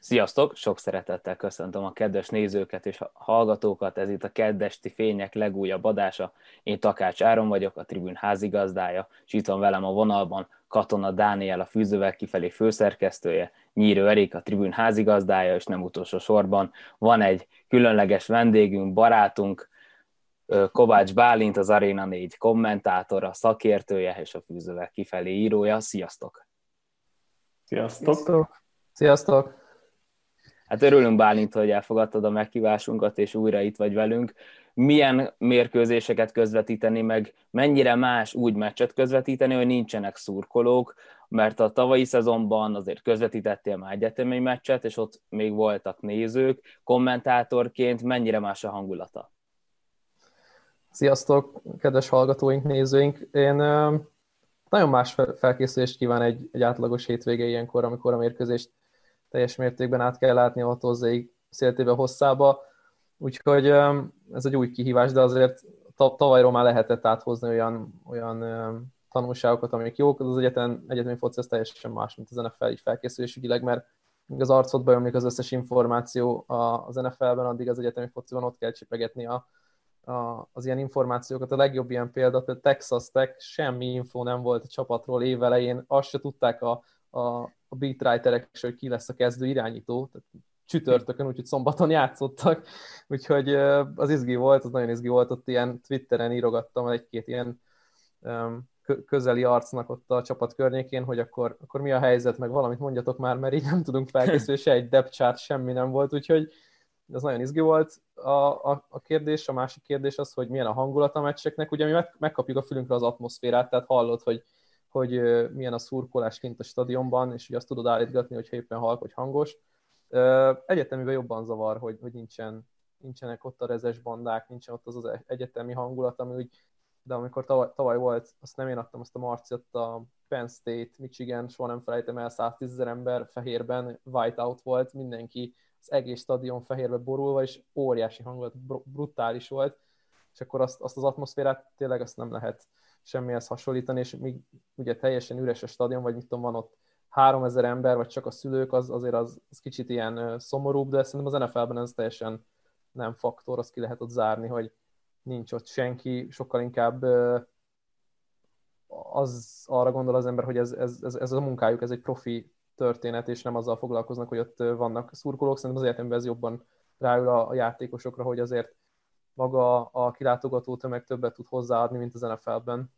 Sziasztok! Sok szeretettel köszöntöm a kedves nézőket és hallgatókat. Ez itt a Keddesti Fények legújabb adása. Én Takács Áron vagyok, a Tribün házigazdája, és itt van velem a vonalban Katona Dániel, a Fűzővel kifelé főszerkesztője, Nyírő Erik, a Tribün házigazdája, és nem utolsó sorban van egy különleges vendégünk, barátunk, Kovács Bálint, az Arena 4 kommentátora, szakértője és a Fűzővel kifelé írója. Sziasztok! Sziasztok! Sziasztok! Hát örülünk, Bálint, hogy elfogadtad a meghívásunkat, és újra itt vagy velünk. Milyen mérkőzéseket közvetíteni, meg mennyire más úgy meccset közvetíteni, hogy nincsenek szurkolók, mert a tavalyi szezonban azért közvetítettél már egyetemi meccset, és ott még voltak nézők. Kommentátorként mennyire más a hangulata? Sziasztok, kedves hallgatóink, nézőink! Én nagyon más felkészülést kíván egy átlagos hétvége ilyenkor, amikor a mérkőzést teljes mértékben át kell látni a hozzéig széltébe hosszába. Úgyhogy ez egy új kihívás, de azért tavalyról már lehetett áthozni olyan tanulságokat, amik jók. Az egyetemi foci ez teljesen más, mint az NFL így felkészülésügyileg, mert az arcodba ömlik az összes információ az NFL-ben, addig az egyetemi fociban ott kell csipegetni az ilyen információkat. A legjobb ilyen példa, például Texas Tech, semmi infó nem volt a csapatról évelején, azt se tudták a beatwriterek, hogy ki lesz a kezdő irányító, tehát csütörtökön, úgyhogy szombaton játszottak, úgyhogy az izgi volt, az nagyon izgi volt, ott ilyen Twitteren írogattam egy-két ilyen közeli arcnak ott a csapat környékén, hogy akkor mi a helyzet, meg valamit mondjatok már, mert így nem tudunk felkészülni, se egy depth chart, semmi nem volt, úgyhogy ez nagyon izgi volt. A kérdés, a másik kérdés az, hogy milyen a hangulat a meccseknek, ugye mi megkapjuk a fülünkre az atmoszférát, tehát hallod, hogy milyen a szurkolás kint a stadionban, és ugye azt tudod állítgatni, hogyha éppen halk vagy hangos. Egyetemiben jobban zavar, hogy nincsenek ott a rezes bandák, nincsen ott az egyetemi hangulat, ami úgy, de amikor tavaly volt, azt nem én adtam, azt a Marciot, a Penn State, Michigan, soha nem felejtem el, 110 000 ember fehérben, whiteout volt, mindenki, az egész stadion fehérbe borulva, és óriási hangulat, brutális volt, és akkor azt az atmoszférát tényleg azt nem lehet semmihez hasonlítani, és még ugye teljesen üres a stadion, vagy mit tudom, van ott 3000 ember, vagy csak a szülők, azért az kicsit ilyen szomorúbb, de szerintem az NFL-ben ez teljesen nem faktor, azt ki lehet ott zárni, hogy nincs ott senki, sokkal inkább az arra gondol az ember, hogy ez a munkájuk, ez egy profi történet, és nem azzal foglalkoznak, hogy ott vannak szurkolók, szerintem az életemben ez jobban ráül a játékosokra, hogy azért maga a kilátogató tömeg többet tud hozzáadni, mint az NFL-ben.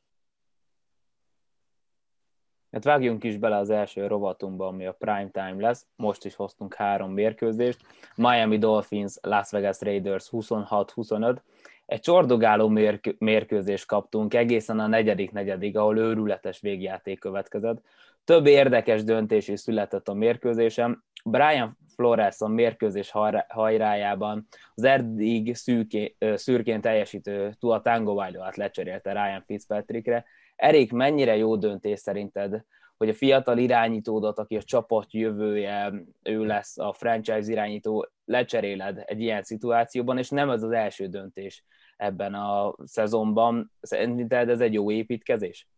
Hát vágjunk is bele az első rovatunkba, ami a prime time lesz. Most is hoztunk 3 mérkőzést. Miami Dolphins, Las Vegas Raiders 26-25. Egy csordogáló mérkőzést kaptunk egészen a negyedik negyedig, ahol őrületes végjáték következett. Több érdekes döntés is született a mérkőzésen. Brian Flores a mérkőzés hajrájában az eddig szürkén teljesítő Tua Tagovailoát lecserélte Ryan Fitzpatrickre. Erik, mennyire jó döntés szerinted, hogy a fiatal irányítódat, aki a csapat jövője, ő lesz a franchise irányító, lecseréled egy ilyen szituációban, és nem ez az első döntés ebben a szezonban. Szerinted ez egy jó építkezés?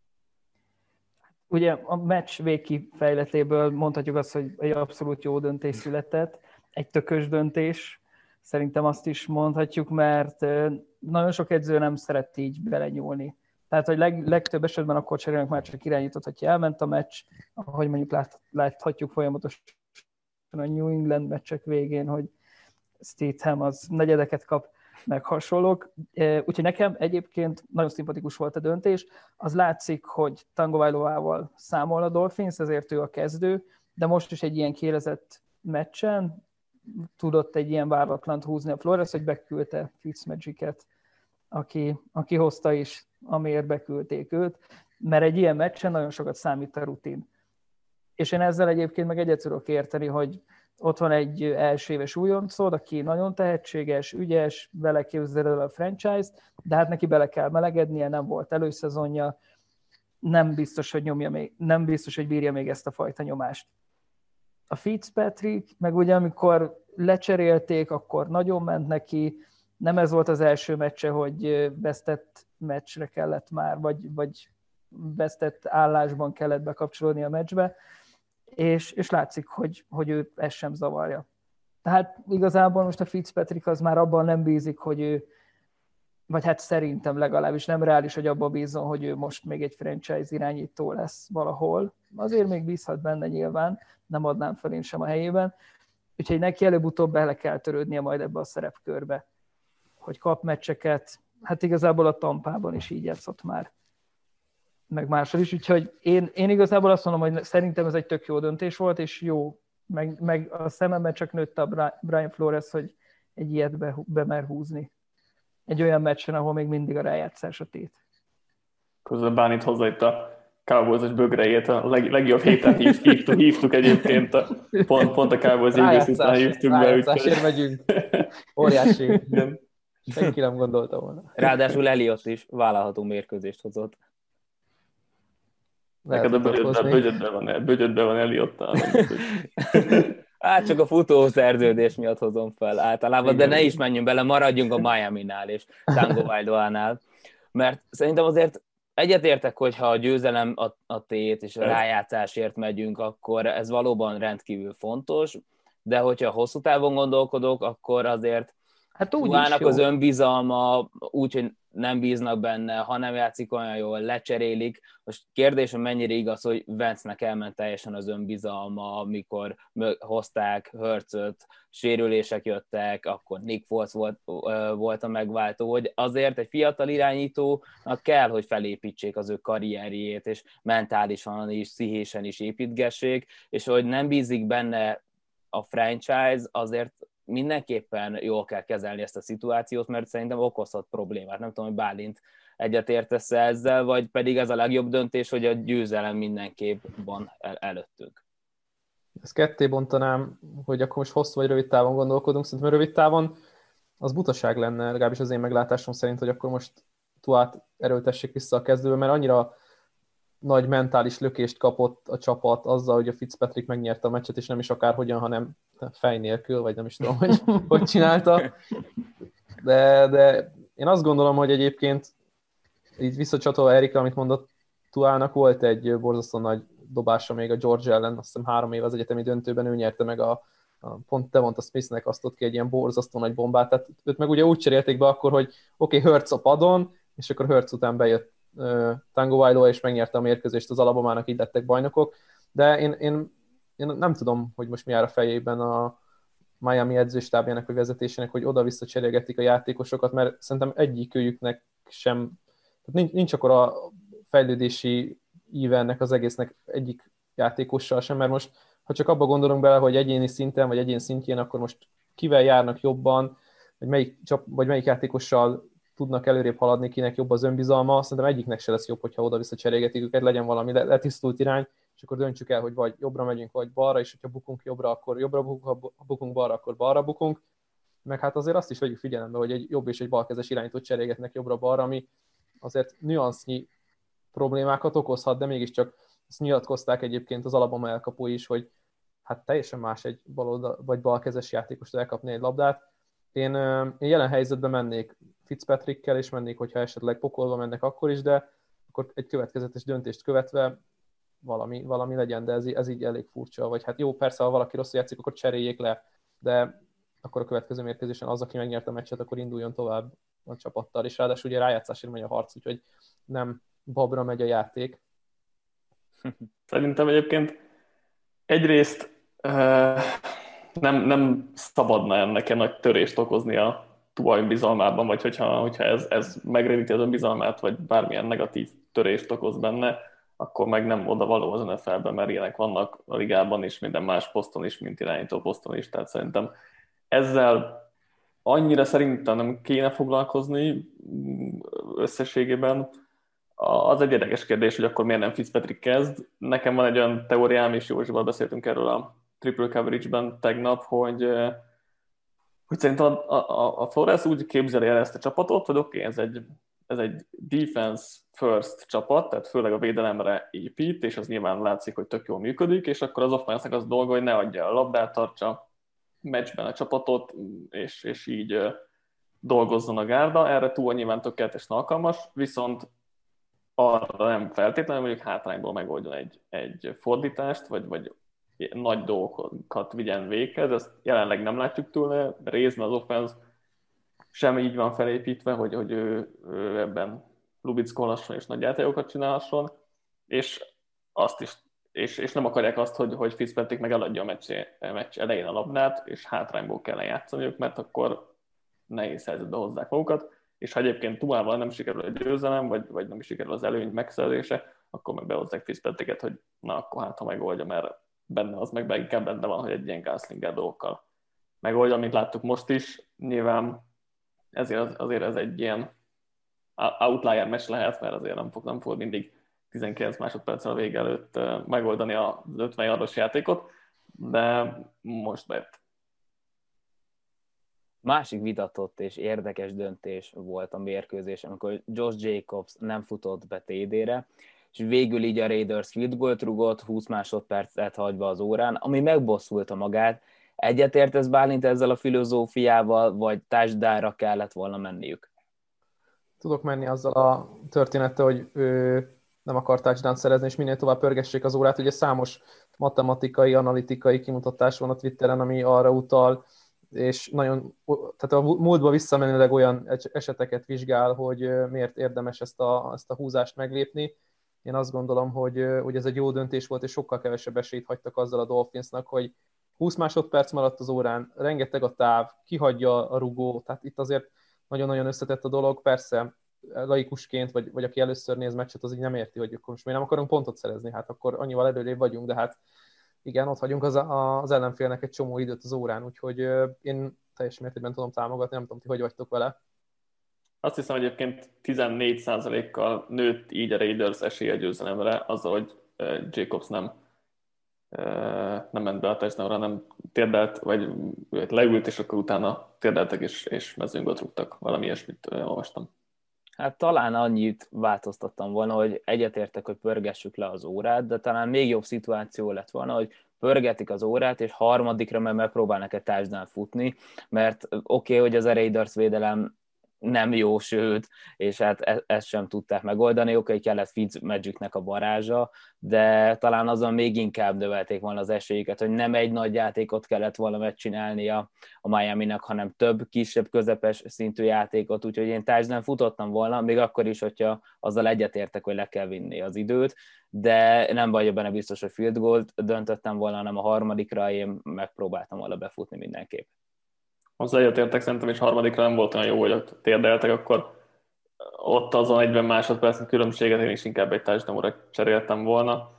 Ugye a meccs végkifejletéből mondhatjuk azt, hogy egy abszolút jó döntés született, egy tökös döntés, szerintem azt is mondhatjuk, mert nagyon sok edző nem szeret így belenyúlni. Tehát, hogy legtöbb esetben akkor cserélnek már csak irányított, hogyha elment a meccs, ahogy mondjuk láthatjuk folyamatosan a New England meccsek végén, hogy Statham az negyedeket kap, meg hasonlók. Úgyhogy nekem egyébként nagyon szimpatikus volt a döntés. Az látszik, hogy Tagovailoával számol a Dolphins, ezért ő a kezdő, de most is egy ilyen kiélezett meccsen tudott egy ilyen váratlant húzni a Flores, hogy beküldte Fitzmagic-et, aki hozta is, amiért beküldték őt, mert egy ilyen meccsen nagyon sokat számít a rutin. És én ezzel egyébként meg egyet tudok érteni, hogy ott van egy első éves újoncod, aki nagyon tehetséges, ügyes, vele képzel el a franchise-t, de hát neki bele kell melegednie, nem volt előszezonja, nem biztos, hogy bírja még ezt a fajta nyomást. A Fitzpatrick, meg ugye amikor lecserélték, akkor nagyon ment neki, nem ez volt az első meccse, hogy vesztett meccsre kellett már, vagy vesztett állásban kellett bekapcsolódni a meccsbe, és látszik, hogy ő ezt sem zavarja. Tehát igazából most a Fitzpatrick az már abban nem bízik, hogy ő, vagy hát szerintem legalábbis nem reális, hogy abban bízzon, hogy ő most még egy franchise irányító lesz valahol. Azért még bízhat benne nyilván, nem adnám fel én sem a helyében. Úgyhogy neki előbb-utóbb bele kell törődnie majd ebbe a szerepkörbe, hogy kap meccseket. Hát igazából a Tampában is így játszott már, meg máshol is. Úgyhogy én igazából azt mondom, hogy szerintem ez egy tök jó döntés volt, és jó, meg a szememben csak nőtt a Brian Flores, hogy egy ilyet bemer húzni. Egy olyan meccsen, ahol még mindig a rájátszás a tét. Közben Bánit hozzá itt a Cowboys-os bögrejét, a legjobb héten hívtuk egyébként, pont a Cowboys Eagles után hívtuk be. Rájátszásért megyünk. Óriási. Senki nem gondolta volna. Ráadásul Elliott is vállalható mérkőzést hozott. Neked a bögyödben van Elliott-tal. Hát csak a futószerződés miatt hozom fel általában, de ne is menjünk bele, maradjunk a Miami-nál és Tango Vailoa-nál, mert szerintem azért egyetértek, hogyha a győzelem a tét és a rájátszásért megyünk, akkor ez valóban rendkívül fontos, de hogyha hosszú távon gondolkodok, akkor azért Tuának az önbizalma úgy, hogy nem bíznak benne, ha nem játszik olyan jól, lecserélik. Most kérdés, hogy mennyire igaz, hogy Vance-nek elment teljesen az önbizalma, amikor hozták Hurtsöt, sérülések jöttek, akkor Nick Foles volt a megváltó, hogy azért egy fiatal irányítónak kell, hogy felépítsék az ő karrierjét, és mentálisan is, pszichésen is építgessék, és hogy nem bízik benne a franchise, azért mindenképpen jól kell kezelni ezt a szituációt, mert szerintem okozhat problémát. Nem tudom, hogy Bálint egyetértesz ezzel, vagy pedig ez a legjobb döntés, hogy a győzelem mindenképp van előttünk. Ezt ketté bontanám, hogy akkor most hosszú vagy rövid távon gondolkodunk. Szerintem rövid távon az butaság lenne, legalábbis az én meglátásom szerint, hogy akkor most Tuát erőltessék vissza a kezdőbe, mert annyira nagy mentális lökést kapott a csapat azzal, hogy a Fitzpatrick megnyerte a meccset, és nem is akárhogyan, hanem fej nélkül, vagy nem is tudom, hogy csinálta. De én azt gondolom, hogy egyébként így visszacsatolva Erikre, amit mondott, Tuának volt egy borzasztó nagy dobása még a Georgia ellen, azt hiszem 3 év az egyetemi döntőben, ő nyerte meg pont Devonta Smithnek azt ott ki egy ilyen borzasztó nagy bombát, tehát őt meg ugye úgy cserélték be akkor, hogy oké, Hurts a padon, és akkor Hurts után bejött Tango Vailoa, és megnyerte a mérkőzést az Alabamának, így lettek bajnokok, de én nem tudom, hogy most mi jár a fejében a Miami edzőstábjának vagy vezetésének, hogy oda-vissza cserélgetik a játékosokat, mert szerintem egyikőjüknek sem, nincs akkor a fejlődési íve ennek az egésznek egyik játékossal sem, mert most, ha csak abba gondolunk bele, hogy egyéni szinten, vagy egyén szintjén, akkor most kivel járnak jobban, vagy melyik játékossal tudnak előrébb haladni, kinek jobb az önbizalma, szerintem egyiknek se lesz jobb, hogyha oda-vissza cserélgetik őket, legyen valami letisztult irány, és akkor döntsük el, hogy vagy jobbra megyünk, vagy balra, és hogyha bukunk jobbra, akkor jobbra bukunk, ha bukunk balra, akkor balra bukunk. Meg hát azért azt is vegyük figyelembe, hogy egy jobb és egy balkezes irányítót cserélgetnek jobbra-balra, ami azért nüansznyi problémákat okozhat, de mégiscsak ezt nyilatkozták egyébként az Alabama elkapói is, hogy hát teljesen más egy vagy balkezes játékostól elkapni egy labdát. Én jelen helyzetben mennék Fitzpatrickkel, és mennék, hogyha esetleg pokolba mennek akkor is, de akkor egy következetes döntést követve valami legyen, de ez így elég furcsa. Vagy hát jó, persze, ha valaki rosszul játszik, akkor cseréljék le, de akkor a következő mérkőzésen az, aki megnyerte a meccset, akkor induljon tovább a csapattal, és ráadásul ugye rájátszásért megy a harc, úgyhogy nem babra megy a játék. Szerintem egyébként egyrészt nem szabadna ennek nagy törést okozni a Tua önbizalmában, vagy hogyha ez megrendíti az önbizalmát, vagy bármilyen negatív törést okoz benne, akkor meg nem oda való az NFL-ben, mert ilyenek vannak a ligában is, minden más poszton is, mint irányító poszton is, tehát szerintem ezzel annyira szerintem nem kéne foglalkozni összességében. Az egy érdekes kérdés, hogy akkor miért nem Fitzpatrick kezd. Nekem van egy olyan teóriám, és Józsival beszéltünk erről a triple coverage-ben tegnap, hogy szerintem a Flores úgy képzeli el ezt a csapatot, hogy oké, ez egy defense first csapat, tehát főleg a védelemre épít, és az nyilván látszik, hogy tök jól működik, és akkor az offense-nek az dolga, hogy ne adja a labdát, tartsa meccsben a csapatot, és így dolgozzon a gárda. Erre túl nyilván tökéletesen alkalmas, viszont arra nem feltétlenül, mondjuk hátrányból megoldjon egy fordítást, vagy nagy dolgokat vigyen véghez, ezt jelenleg nem látjuk tőle, részben az offense sem így van felépítve, hogy ő ebben lubickolhasson és nagy játékokat csinálhasson, és azt is, és nem akarják azt, hogy Fitzpatrick meg eladja a meccs elején a labdát, és hátrányból kell játszaniuk, mert akkor nehéz helyzetbe hozzák magukat, és ha egyébként Tuával nem sikerül a győzelem, vagy nem is sikerül az előny megszerzése, akkor meg behozzák Fitzpatricket, hogy na akkor hát ha megoldja, mert benne az meg inkább benne van, hogy egy ilyen Gunslinger dolgokkal megoldja, amit láttuk most is. Nyilván azért ez egy ilyen outlier meccs lehet, mert azért nem fog mindig 19 másodperccel a vége előtt megoldani az 50 yardos játékot, de most bejött. Másik vitatott és érdekes döntés volt a mérkőzés, amikor Josh Jacobs nem futott be TD-re, és végül így a Raiders field goalt rugott, 20 másodpercet hagyva az órán, ami megbosszulta magát. Egyetértesz Bálint ezzel a filozófiával, vagy touchdownra kellett volna menniük? Tudok menni azzal a történettel, hogy ő nem akar touchdown szerezni, és minél tovább pörgessék az órát. Ugye számos matematikai, analitikai kimutatás van a Twitteren, ami arra utal, és nagyon, tehát a múltba visszamenőleg olyan eseteket vizsgál, hogy miért érdemes ezt a húzást meglépni. Én azt gondolom, hogy ez egy jó döntés volt, és sokkal kevesebb esélyt hagytak azzal a Dolphinsnak, hogy 20 másodperc maradt az órán, rengeteg a táv, kihagyja a rugó, tehát itt azért nagyon-nagyon összetett a dolog. Persze laikusként, vagy aki először néz meccset, az így nem érti, hogy akkor most mi nem akarunk pontot szerezni, hát akkor annyival előrébb vagyunk, de hát igen, ott hagyunk az ellenfélnek egy csomó időt az órán, úgyhogy én teljes mértékben tudom támogatni, nem tudom, ti hogy vagytok vele. Azt hiszem egyébként 14%-kal nőtt így a Raiders esélye győzelemre, azzal, hogy Jacobs nem ment be a touchdownra, nem térdelt, vagy leült, és akkor utána térdeltek, és mezőnygót rúgtak. Valami ilyesmit olvastam. Hát talán annyit változtattam volna, hogy egyetértek, hogy pörgessük le az órát, de talán még jobb szituáció lett volna, hogy pörgetik az órát, és harmadikra meg megpróbálnak egy touchdown futni, mert oké, hogy az a Raiders védelem nem jó, sőt, és hát ezt sem tudták megoldani, oké, kellett Fitzmagicnek a varázsa, de talán azon még inkább növelték volna az esélyüket, hogy nem egy nagy játékot kellett volna megcsinálnia a Miaminak, hanem több kisebb, közepes szintű játékot, úgyhogy én touchdown futottam volna, még akkor is, hogyha azzal egyetértek, hogy le kell vinni az időt, de nem vagyok benne biztos, hogy field goalt döntöttem volna, hanem a harmadikra én megpróbáltam volna befutni mindenképp. Hozzá egyetértek, szerintem, és harmadikra nem volt olyan jó, hogy ott térdeltek, akkor ott azon 40 másodpercen különbséget én is inkább egy touchdownra cseréltem volna.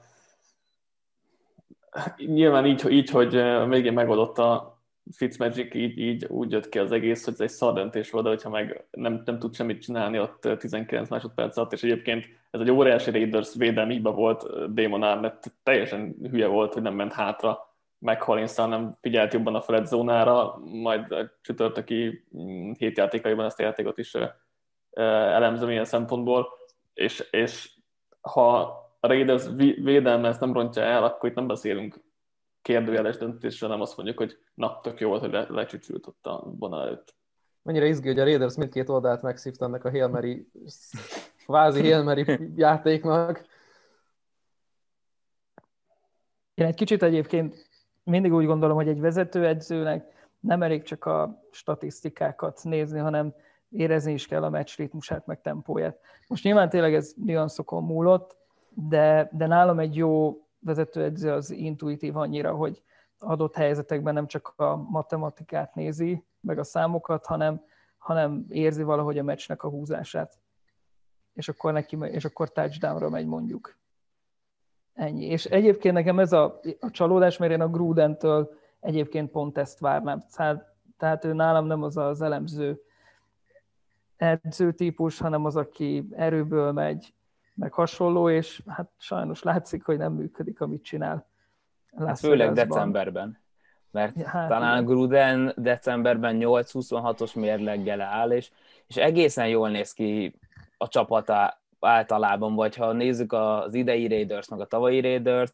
Nyilván így hogy végén megoldott a Fitzmagic, így úgy jött ki az egész, hogy ez egy szar döntés volt, de hogyha meg nem tud semmit csinálni ott 19 másodperc alatt, és egyébként ez egy óriási Raiders védelmi hiba volt, Damon Arnett teljesen hülye volt, hogy nem ment hátra, McCollinszal nem figyelt jobban a Fred zónára, majd a csütörtöki 7 játékaiban ezt a játékot is elemzem ilyen szempontból, és ha a Raiders védelme ezt nem rontja el, akkor itt nem beszélünk kérdőjeles döntésről, nem azt mondjuk, hogy na, tök jó volt, hogy lecsücsült ott a vonal előtt. Mennyire izgi, hogy a Raiders mindkét oldalt megszívta ennek a Hail Mary, kvázi Hail Mary játéknak. Én egy kicsit egyébként mindig úgy gondolom, hogy egy vezetőedzőnek nem elég csak a statisztikákat nézni, hanem érezni is kell a meccs ritmusát, meg tempóját. Most nyilván tényleg ez nüanszokon múlott, de nálam egy jó vezetőedző az intuitív annyira, hogy adott helyzetekben nem csak a matematikát nézi, meg a számokat, hanem érzi valahogy a meccsnek a húzását. És akkor touchdownra megy mondjuk. Ennyi. És egyébként nekem ez a csalódás, mert én a Grudentől egyébként pont ezt várnám. Tehát ő nálam nem az elemző edzőtípus, hanem az, aki erőből megy, meg hasonló, és hát sajnos látszik, hogy nem működik, amit csinál. Főleg decemberben. Mert talán Gruden decemberben 8-26-os mérleggel áll, és egészen jól néz ki a csapata általában, vagy ha nézzük az idei Raiders, meg a tavalyi Raiders,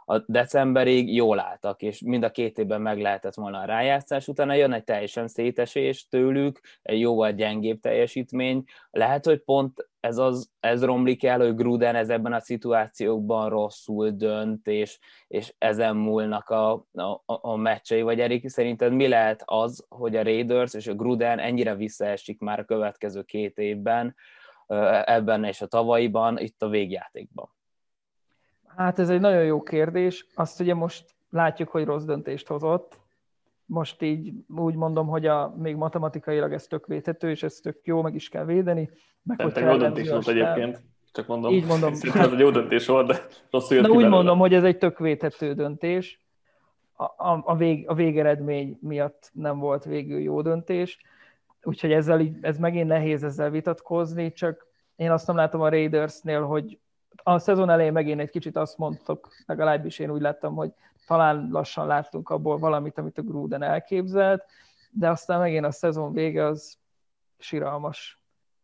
a decemberig jól álltak, és mind a 2 évben meg lehetett volna a rájátszás, utána jön egy teljesen szétesés tőlük, egy jóval gyengébb teljesítmény. Lehet, hogy pont ez romlik el, hogy Gruden ebben a szituációkban rosszul dönt, és ezen múlnak a meccsei, vagy Erik, szerinted mi lehet az, hogy a Raiders és a Gruden ennyire visszaesik már a következő 2 évben, ebben és a tavalyiban, itt a végjátékban? Hát ez egy nagyon jó kérdés. Azt ugye most látjuk, hogy rossz döntést hozott. Most így úgy mondom, hogy még matematikailag ez tök védhető, és ez tök jó, meg is kell védeni. Szerintem jó döntés volt egyébként. Csak mondom. Így mondom. Szerintem ez egy jó döntés volt, de rosszul jött ki úgy belőle. mondom, hogy ez egy tök védhető döntés. A végeredmény miatt nem volt végül jó döntés. Úgyhogy ez megint nehéz ezzel vitatkozni, csak én azt nem látom a Raidersnél, hogy a szezon elején megint egy kicsit azt mondtok, legalábbis én úgy láttam, hogy talán lassan láttunk abból valamit, amit a Gruden elképzelt, de aztán megint a szezon vége az siralmas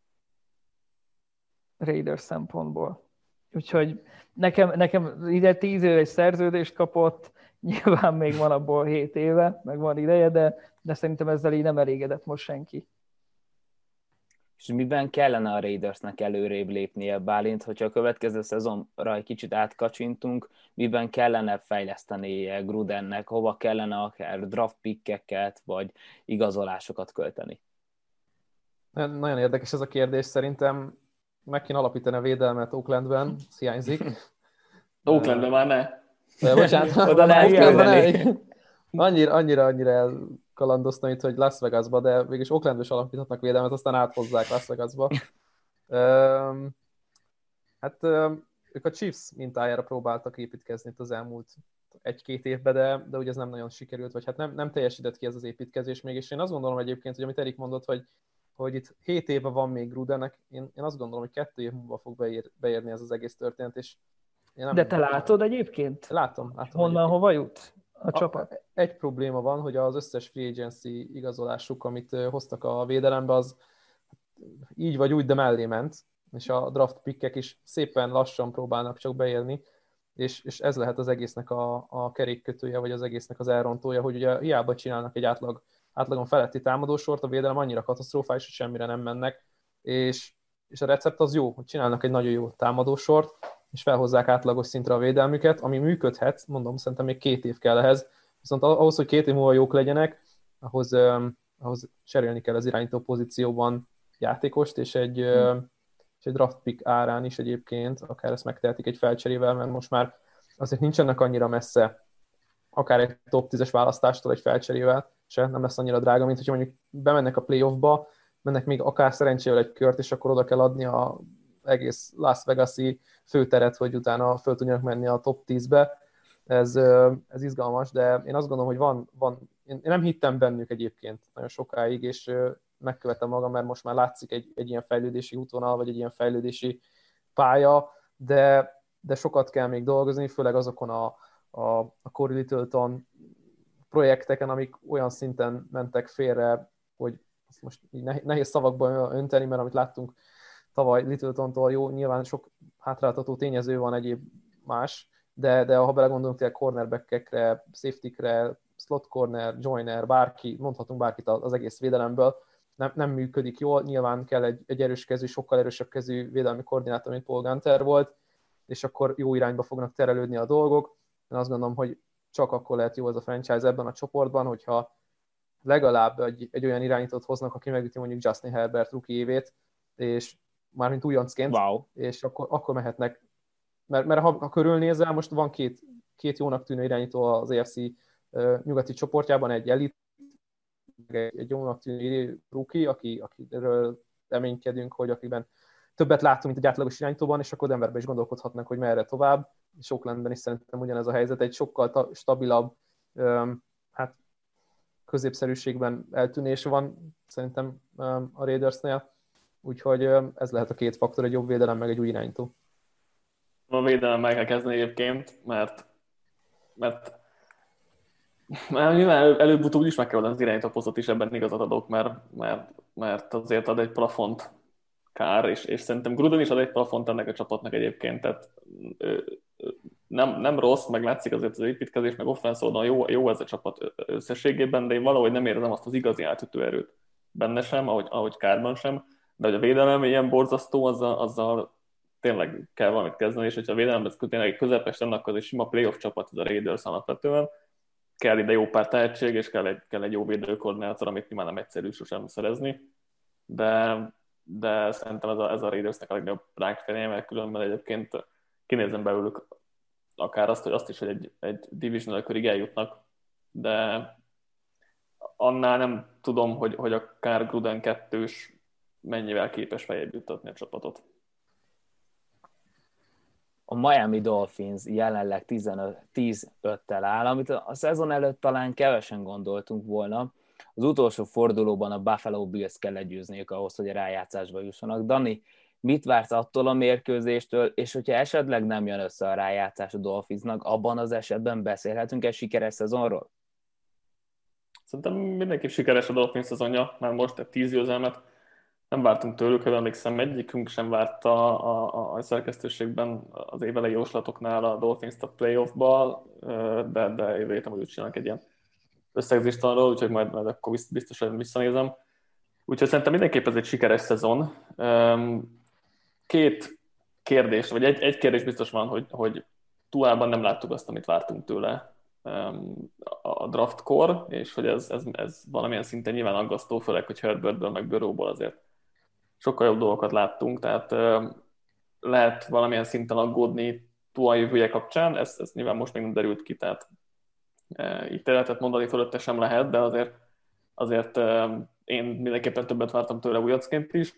Raiders szempontból. Úgyhogy nekem ide 10 éves szerződést kapott, nyilván még van abból 7 éve, meg van ideje, de szerintem ezzel így nem elégedett most senki. És miben kellene a Raidersnek előrébb lépnie, Bálint, hogyha a következő szezonra egy kicsit átkacsintunk, miben kellene fejlesztenie Grudennek, hova kellene akár draft pickeket, vagy igazolásokat költeni? Nagyon érdekes ez a kérdés, szerintem meg kéne alapítani a védelmet Oaklandben, ez hiányzik. Oaklandben már ne. Bocsánat, oda lehet küldeni. Annyira elkalandoztam itt, hogy Las Vegasba, de végülis Oaklandban is alapíthatnak védelmet, aztán áthozzák Las Vegasba. Ők a Chiefs mintájára próbáltak építkezni itt az elmúlt 1-2 évben, de ugye ez nem nagyon sikerült, vagy hát nem teljesített ki ez az építkezés még, és én azt gondolom egyébként, hogy amit Erik mondott, hogy itt 7 éve van még Grudennek, én azt gondolom, hogy 2 év múlva fog beérni ez az egész történet, és de te látod egyébként? Látom. Honnan, hova jut a csapat? Egy probléma van, hogy az összes free agency igazolásuk, amit hoztak a védelembe, az így vagy úgy, de mellé ment, és a draft pickek is szépen lassan próbálnak csak beérni, és ez lehet az egésznek a kerékkötője, vagy az egésznek az elrontója, hogy ugye hiába csinálnak egy átlagon feletti támadósort, a védelem annyira katasztrofális, hogy semmire nem mennek, és a recept az jó, hogy csinálnak egy nagyon jó támadósort, és felhozzák átlagos szintre a védelmüket, ami működhet, mondom, szerintem még 2 év kell ehhez, viszont ahhoz, hogy 2 év múlva jók legyenek, ahhoz cserélni kell az irányító pozícióban játékost, és egy draft pick árán is egyébként, akár ezt megtehetik egy felcserével, mert most már azért nincsenek annyira messze, akár egy top 10-es választástól egy felcserével se, nem lesz annyira drága, mint hogyha mondjuk bemennek a playoffba, mennek még akár szerencsével egy kört, és akkor oda kell adni a egész Las Vegas-i főteret, hogy utána föl tudjanak menni a top 10-be. Ez izgalmas, de én azt gondolom, hogy van én nem hittem bennük egyébként nagyon sokáig, és megkövetem magam, mert most már látszik egy ilyen fejlődési útvonal, vagy egy ilyen fejlődési pálya, de sokat kell még dolgozni, főleg azokon a Corey Littleton projekteken, amik olyan szinten mentek félre, hogy most nehéz szavakban önteni, mert amit láttunk tavaly Littletontól, jó, nyilván sok hátráltató tényező van, egyéb más, de ha belegondolunk tényleg cornerbackekre, safetykre, slot corner, joiner, bárki, mondhatunk bárkit az egész védelemből, nem működik jól, nyilván kell egy erős kezű, sokkal erősebb kezű védelmi koordinátor, mint Paul Gunter volt, és akkor jó irányba fognak terelődni a dolgok. Én azt gondolom, hogy csak akkor lehet jó ez a franchise ebben a csoportban, hogyha legalább egy olyan irányítót hoznak, aki megüti mondjuk Justin Herbert rookie évét, és mármint újoncként, wow. És akkor mehetnek. Mert ha körülnézel, most van két jónak tűnő irányító az AFC nyugati csoportjában, egy elit, egy jónak tűnő rookie, akiről reménykedünk, hogy akiben többet látunk, mint egy átlagos irányítóban, és akkor Denverben is gondolkodhatnak, hogy merre tovább, és Oaklandben is szerintem ugyanez a helyzet, egy sokkal stabilabb, középszerűségben eltűnés van szerintem a Raidersnél, úgyhogy ez lehet a 2 faktor, egy jobb védelem, meg egy új irányító. A védelem meg kell kezdeni egyébként, mert nyilván előbb-utóbb is meg kell oldani az irányítóposztot is, ebben igazat adok, mert azért ad egy plafont kár, és szerintem Gruden is ad egy plafont ennek a csapatnak egyébként, tehát nem rossz, meg látszik azért az építkezés, meg offense oldalon jó ez a csapat összességében, de én valahogy nem érzem azt az igazi átütő erőt benne sem, ahogy Kárban sem, de hogy a védelem ilyen borzasztó, azzal tényleg kell valamit kezdeni, és hogyha a védelemben tényleg egy közepes lenne, akkor az egy sima playoff csapat, ez a Raiders alapvetően. Kell ide jó pár tehetség, és kell egy jó védőkoordinátor, amit nyilván nem egyszerű sosem szerezni, de szerintem ez a Raidersnek a legnagyobb rákfenéje, mert különben egyébként kinézem belőlük akár azt is, hogy egy divisional körig eljutnak, de annál nem tudom, hogy a Carr Gruden 2-s mennyivel képes feljebb juttatni a csapatot. A Miami Dolphins jelenleg 10-5-tel áll, amit a szezon előtt talán kevesen gondoltunk volna. Az utolsó fordulóban a Buffalo Bills kell legyőzniük ahhoz, hogy a rájátszásba jussanak. Dani, mit vársz attól a mérkőzéstől, és hogyha esetleg nem jön össze a rájátszás a Dolphinsnak, abban az esetben beszélhetünk egy sikeres szezonról? Szerintem mindenképp sikeres a Dolphins szezonja, már most egy 10 győzelmet nem vártunk tőlük, hogy emlékszem, egyikünk sem várta a szerkesztőségben az évelei jóslatoknál a Dolphins-t a playoffba, de jövő héten úgy csinálnak egy ilyen összegzést arról, úgyhogy majd akkor biztosan visszanézem. Úgyhogy szerintem mindenképp ez egy sikeres szezon. Két kérdés, vagy egy kérdés biztos van, hogy Tuában nem láttuk azt, amit vártunk tőle a draftkor, és hogy ez valamilyen szinten nyilván aggasztó, főleg, hogy Herbertből meg Burrowból azért sokkal jobb dolgokat láttunk, tehát lehet valamilyen szinten aggódni Tua jövője kapcsán, ez nyilván most még nem derült ki, tehát ítéletet mondani fölötte sem lehet, de azért én mindenképpen többet vártam tőle újoncként is.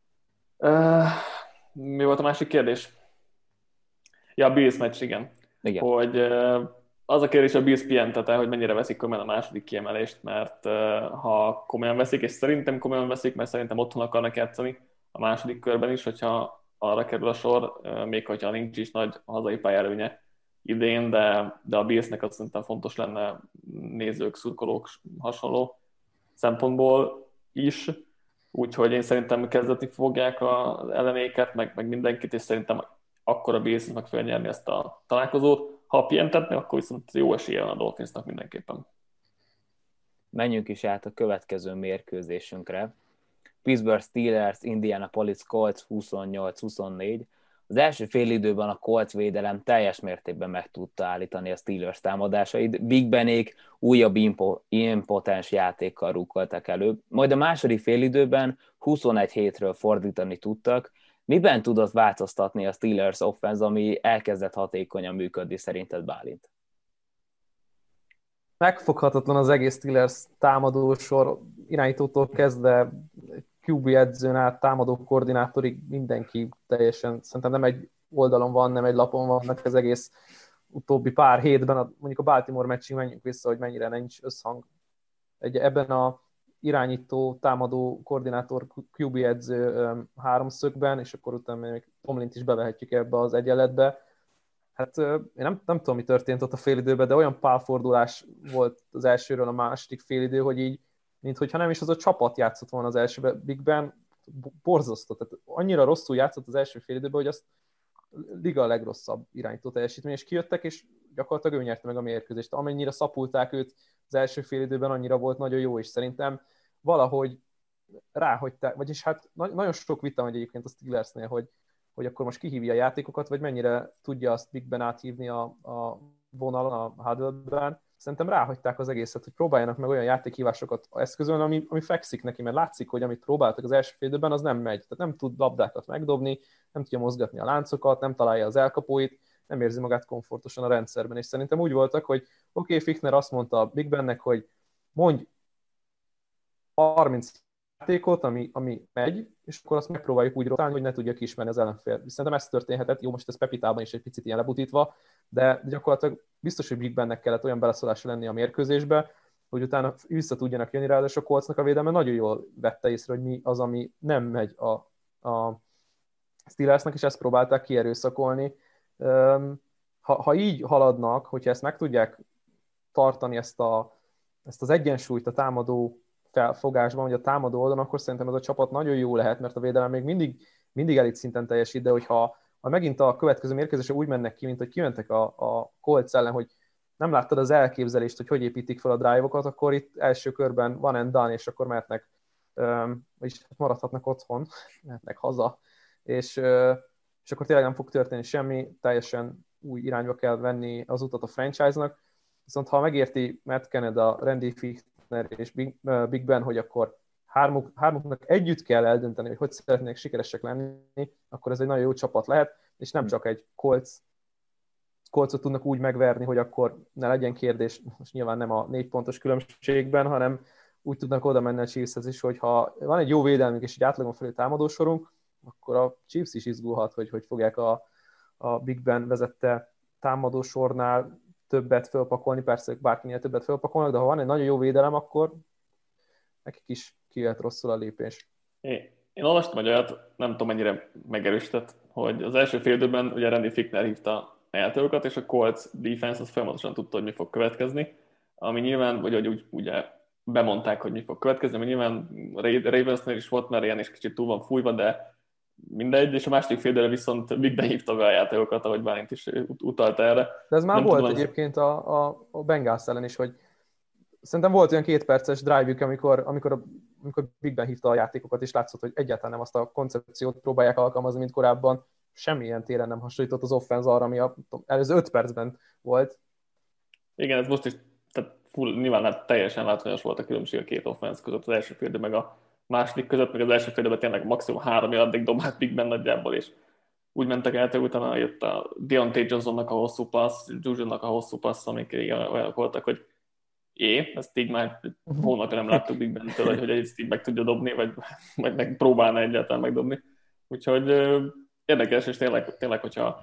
Mi volt a másik kérdés? Ja, a Bills meccs, igen. Hogy az a kérdés, a Bills pihentet-e, hogy mennyire veszik komolyan a második kiemelést, mert ha komolyan veszik, és szerintem komolyan veszik, mert szerintem otthon akarnak játszani a második körben is, hogyha arra kerül a sor, még hogyha nincs is nagy hazai pályelőnye idén, de a Billsnek azt szerintem fontos lenne nézők, szurkolók hasonló szempontból is, úgyhogy én szerintem kezdetni fogják az ellenéket, meg mindenkit, és szerintem akkor a Bills meg fogja nyerni ezt a találkozót. Ha pihentetni, akkor viszont jó esélye van a Dolphinsnak mindenképpen. Menjünk is át a következő mérkőzésünkre. Pittsburgh Steelers, Indianapolis Colts 28-24. Az első félidőben a Colts védelem teljes mértékben meg tudta állítani a Steelers támadásait. Big Benék újabb impotens játékkal rukkoltak elő, majd a második félidőben 21 hétről fordítani tudtak. Miben tudott változtatni a Steelers offense, ami elkezdett hatékonyan működni szerinted, Bálint? Megfoghatatlan az egész Steelers támadósor, irányítótól kezdve QB edzőn át, támadó koordinátorig mindenki teljesen, szerintem nem egy oldalon van, nem egy lapon vannak az egész utóbbi pár hétben, mondjuk a Baltimore meccsig menjünk vissza, hogy mennyire nincs összhang. Ebben a irányító, támadó, koordinátor, QB edző háromszögben, és akkor utána még Tomlint is bevehetjük ebbe az egyenletbe. Hát én nem tudom, mi történt ott a félidőben, de olyan pálfordulás volt az elsőről a második félidő, hogy így, minthogyha nem is az a csapat játszott volna az elsőben, Big Ben borzasztó. Tehát annyira rosszul játszott az első félidőben, hogy azt liga a legrosszabb irányító teljesítmény, és kijöttek, és gyakorlatilag ő nyerte meg a mérkőzést. Amennyire szapulták őt az első félidőben, annyira volt nagyon jó, és szerintem valahogy ráhagyták, vagyis hát nagyon sok vita van egyébként a Steelersnél, hogy akkor most kihívja a játékokat, vagy mennyire tudja azt Big Ben áthívni a vonalon, a huddle-ben. Szerintem ráhagyták az egészet, hogy próbáljanak meg olyan játékhívásokat eszközölni, ami fekszik neki, mert látszik, hogy amit próbáltak az első fél időben, az nem megy. Tehát nem tud labdákat megdobni, nem tudja mozgatni a láncokat, nem találja az elkapóit, nem érzi magát komfortosan a rendszerben. És szerintem úgy voltak, hogy oké, Fichtner azt mondta a Big Bennek, hogy mondj 30 játékot, ami megy, és akkor azt megpróbáljuk úgy rotálni, hogy ne tudja kiismerni az ellenfél. Szerintem ez történhetett, jó, most ez Pepitában is egy picit ilyen lebutítva, de gyakorlatilag biztos, hogy Big Bennek kellett olyan beleszólása lenni a mérkőzésbe, hogy utána vissza tudjanak jönni, ráadásul a Coltsnak a védelme nagyon jól vette észre, hogy mi az, ami nem megy a Steelersnek, és ezt próbálták kierőszakolni. Ha így haladnak, hogyha ezt meg tudják tartani, ezt az egyensúlyt a támadó felfogásban, hogy a támadó oldalon, akkor szerintem ez a csapat nagyon jó lehet, mert a védelem még mindig elit szinten teljesít, de hogyha ha megint a következő mérkőzésre úgy mennek ki, mint hogy kimentek a Colts ellen, hogy nem láttad az elképzelést, hogy építik fel a drive-okat, akkor itt első körben van and done, és akkor mehetnek, vagyis maradhatnak otthon, mehetnek haza, és akkor tényleg nem fog történni semmi, teljesen új irányba kell venni az utat a franchise-nak, viszont ha megérti Matt Canada, Randy Fichtner és Big Ben, hogy akkor hármuknak együtt kell eldönteni, hogy szeretnének sikeresek lenni, akkor ez egy nagyon jó csapat lehet, és nem csak egy Colts-ot tudnak úgy megverni, hogy akkor ne legyen kérdés, most nyilván nem a 4 pontos különbségben, hanem úgy tudnak oda menni a Chiefshez is, hogy ha van egy jó védelmünk és egy átlagon felül támadósorunk, akkor a Chiefs is izgulhat, hogy fogják a Big Ben vezette támadósornál többet fölpakolni, persze bárkinél többet fölpakolnak, de ha van egy nagyon jó védelem, akkor nekik is kijöhet rosszul a lépés. Én olvastam egy olyat, nem tudom mennyire megerősített, hogy az első fél időben ugye Randy Fichtner hívta eltőket, és a Colts defense az folyamatosan tudta, hogy mi fog következni, ami nyilván, vagy úgy ugye bemondták, hogy mi fog következni, ami nyilván Ravensnél is volt már ilyen, és kicsit túl van fújva, de mindegy, és a második fél időre viszont Big Ben hívta be a játékokat, ahogy Bálint is utalta erre. De ez már nem volt tudom, egyébként a Bengals ellen is, hogy szerintem volt olyan 2 perces drive-ük, amikor Big Ben hívta a játékokat, és látszott, hogy egyáltalán nem azt a koncepciót próbálják alkalmazni, mint korábban. Semmilyen téren nem hasonlított az offense arra, ami előző 5 percben volt. Igen, ez most is tehát nyilván teljesen látványos volt a különbség a két offense között, az első fél idő meg a második között, meg az első fél időben tényleg maximum 3 yardig dobált Big Ben nagyjából, és úgy mentek el, utána jött a Deontay Johnsonnak a hosszú passz, Juju-nak a hosszú passz, amik olyanok voltak, hogy ezt így már hónapja nem láttuk Big Ben-től, hogy ezt így meg tudja dobni, vagy meg próbálna egyáltalán megdobni. Úgyhogy érdekes, és tényleg hogyha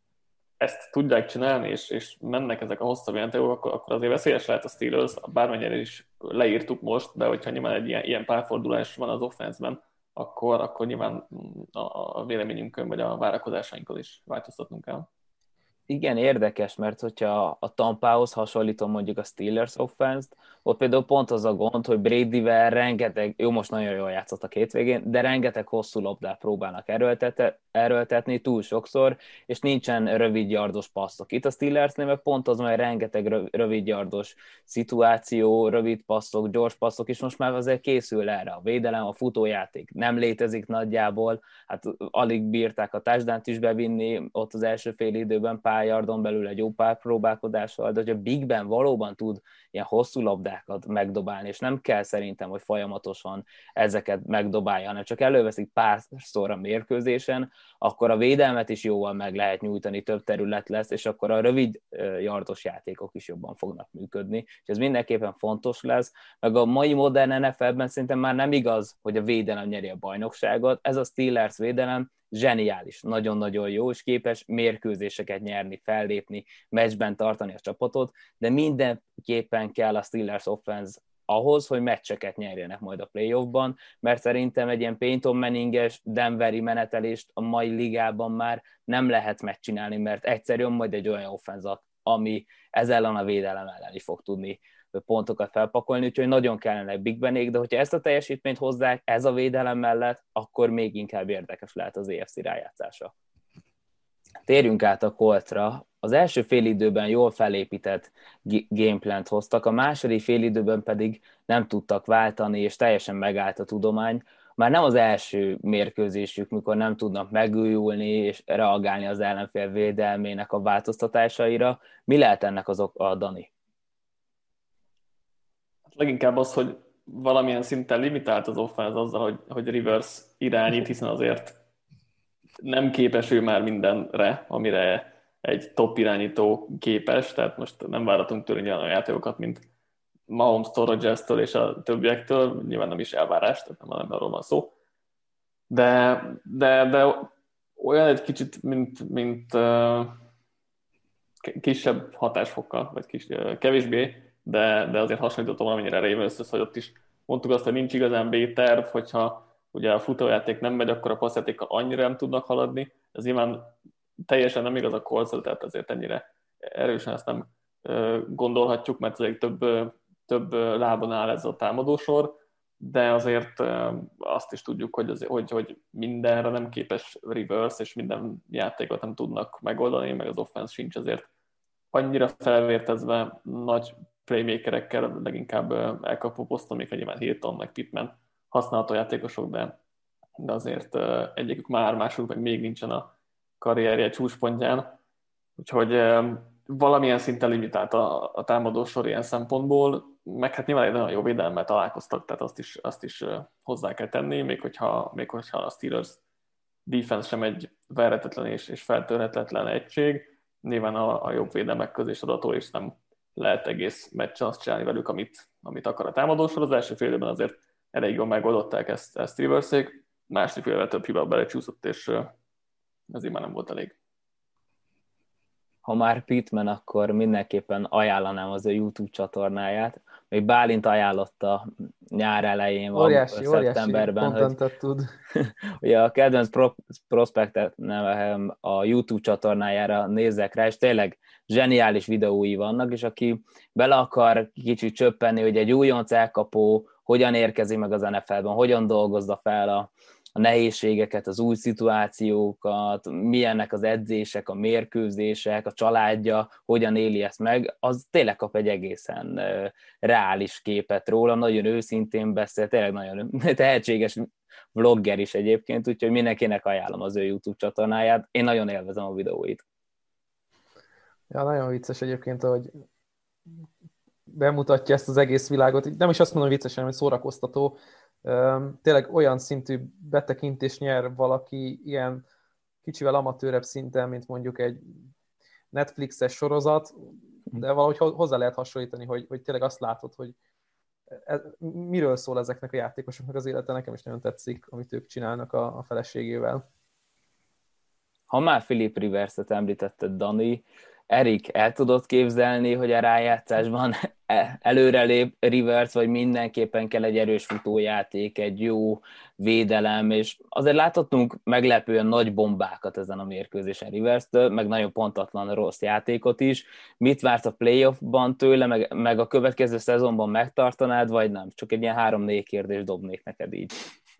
ezt tudják csinálni, és mennek ezek a hosszabb játékok, akkor azért veszélyes lehet a Steelers, bármennyire is leírtuk most, de hogyha nyilván egy ilyen párfordulás van az offenszben, akkor nyilván a véleményünkön vagy a várakozásainkon is változtatnunk kell. Igen, érdekes, mert hogyha a Tampához hasonlítom mondjuk a Steelers offense-t, ott például pont az a gond, hogy Bradyvel rengeteg, jó, most nagyon jól játszott a hétvégén, de rengeteg hosszú labdát próbálnak erőltetni túl sokszor, és nincsen rövid yardos passzok. Itt a Steelersnél meg pont az, mert rengeteg rövid yardos szituáció, rövid passzok, gyors passzok, és most már azért készül erre a védelem, a futójáték nem létezik nagyjából, hát alig bírták a touchdownt is bevinni ott az első fél időben pár yardon belül egy jó pár próbálkozással, de hogyha Big Ben valóban tud ilyen hosszú labdákat megdobálni, és nem kell szerintem, hogy folyamatosan ezeket megdobálja, hanem csak előveszik párszor a mérkőzésen, akkor a védelmet is jóval meg lehet nyújtani, több terület lesz, és akkor a rövid yardos játékok is jobban fognak működni, és ez mindenképpen fontos lesz, meg a mai modern NFL-ben szerintem már nem igaz, hogy a védelem nyeri a bajnokságot, ez a Steelers védelem zseniális, nagyon-nagyon jó, és képes mérkőzéseket nyerni, fellépni, meccsben tartani a csapatot, de mindenképpen kell a Steelers offense ahhoz, hogy meccseket nyerjenek majd a playoffban, mert szerintem egy ilyen Peyton Manninges, Denveri menetelést a mai ligában már nem lehet megcsinálni, mert egyszerűen majd egy olyan offense, ami ezzel ellen a védelem ellen is fog tudni pontokat felpakolni, úgyhogy nagyon kellene Big Benék, de hogyha ezt a teljesítményt hozzák ez a védelem mellett, akkor még inkább érdekes lehet az AFC rájátszása. Térjünk át a Coltsra. Az első félidőben jól felépített gameplant hoztak, a második félidőben pedig nem tudtak váltani, és teljesen megállt a tudomány. Már nem az első mérkőzésük, mikor nem tudnak megújulni és reagálni az ellenfél védelmének a változtatásaira. Mi lehet ennek az oka, Dani? Leginkább az, hogy valamilyen szinten limitált az offense azzal, hogy Rivers irányít, hiszen azért nem képes ő már mindenre, amire egy top irányító képes, tehát most nem várhatunk tőle olyan játékokat, mint Mahomes-tól, Rodgers-től és a többiektől, nyilván nem is elvárás, tehát nem arról van szó. De olyan egy kicsit, mint kisebb hatásfokkal, vagy kevésbé, de azért hasonlítottam valamennyire Ravenshez, hogy ott is mondtuk azt, hogy nincs igazán B-terv, hogyha ugye a futójáték nem megy, akkor a passzjátékkal annyira nem tudnak haladni. Ez nyilván teljesen nem igaz a Colts-ra, tehát azért ennyire erősen ezt nem gondolhatjuk, mert azért több lábon áll ez a támadósor, de azért azt is tudjuk, hogy mindenre nem képes Rivers, és minden játékot nem tudnak megoldani, meg az offense sincs azért annyira felvértezve nagy playmakerekkel, leginkább elkapó poszton, még nyilván Hilton, meg Pittman használható játékosok, de azért egyikük már, mások meg még nincsen a karrierje csúcspontján, úgyhogy valamilyen szinten limitált a támadósor ilyen szempontból, meg hát nyilván egy nagyon jó védelemmel találkoztak, tehát azt is hozzá kell tenni, még hogyha a Steelers defense sem egy verhetetlen és feltörhetetlen egység, nyilván a jobb védelmek közé adatól is nem lehet egész meccsen azt csinálni velük, amit akar a támadósor. Az első fél időben azért elég jól megoldották ezt Riversék, második félben több hiba belecsúszott, és ezért már nem volt elég. Ha már Pittman, akkor mindenképpen ajánlanám az ő YouTube csatornáját. Még Bálint ajánlotta nyár elején, szeptemberben, hogy tud. ugye a kedvenc prospektet nevem a YouTube csatornájára nézzek rá, és tényleg zseniális videói vannak, és aki bele akar kicsit csöppenni, hogy egy újonc elkapó hogyan érkezik meg az NFL-ben, hogyan dolgozza fel a nehézségeket, az új szituációkat, milyennek az edzések, a mérkőzések, a családja, hogyan éli ezt meg, az tényleg kap egy egészen reális képet róla, nagyon őszintén beszél, tényleg nagyon tehetséges vlogger is egyébként, úgyhogy mindenkinek ajánlom az ő YouTube csatornáját, én nagyon élvezem a videóit. Ja, nagyon vicces egyébként, hogy bemutatja ezt az egész világot, nem is azt mondom, hogy vicces, hanem hogy szórakoztató. Tényleg olyan szintű betekintést nyer valaki ilyen kicsivel amatőrebb szinten, mint mondjuk egy Netflixes sorozat, de valahogy hozzá lehet hasonlítani, hogy tényleg azt látod, hogy miről szól ezeknek a játékosoknak az élete. Nekem is nagyon tetszik, amit ők csinálnak a feleségével. Ha már Philip Rivers-et említetted, Dani, Erik, el tudod képzelni, hogy a rájátszásban előrelép Rivers, vagy mindenképpen kell egy erős futójáték, egy jó védelem, és azért láthattunk meglepően nagy bombákat ezen a mérkőzésen Rivers-től, meg nagyon pontatlan rossz játékot is. Mit vársz a playoffban tőle, meg a következő szezonban megtartanád, vagy nem? Csak egy ilyen 3-4 kérdést dobnék neked így.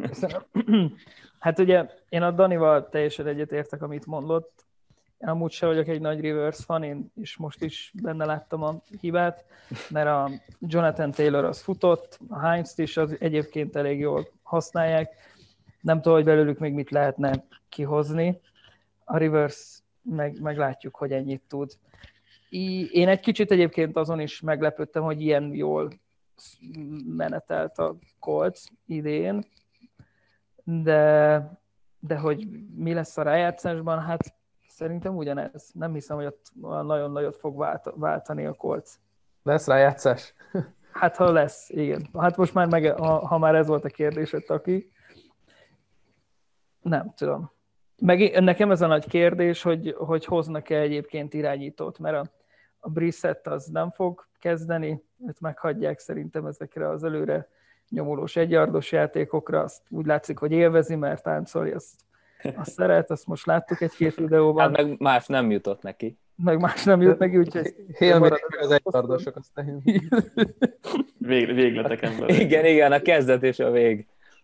Hát ugye én a Danival teljesen egyetértek, amit mondott. Én amúgy sem vagyok egy nagy Rivers fan, én is most is benne láttam a hibát, mert a Jonathan Taylor az futott, a Hines-t is az egyébként elég jól használják. Nem tudom, hogy belőlük még mit lehetne kihozni. A Rivers meg látjuk, hogy ennyit tud. Én egy kicsit egyébként azon is meglepődtem, hogy ilyen jól menetelt a Colts idén, de hogy mi lesz a rájátszásban, hát szerintem ugyanez. Nem hiszem, hogy ott nagyon nagyot fog váltani a Colts. Lesz rájátszás? Hát ha lesz, igen. Hát most már ha már ez volt a kérdésed, aki. Nem tudom. Meg nekem ez a nagy kérdés, hogy hoznak-e egyébként irányítót, mert a Brissett az nem fog kezdeni, őt meghagyják szerintem ezekre az előre nyomulós egyardos játékokra, azt úgy látszik, hogy élvezi, mert táncolni azt szeret, azt most láttuk egy-két videóban. Hát meg más nem jutott neki. Meg más nem jut neki, úgyhogy... Élmény az egyardosok, aztán... Végleteken belül. Igen, a kezdet és a vég.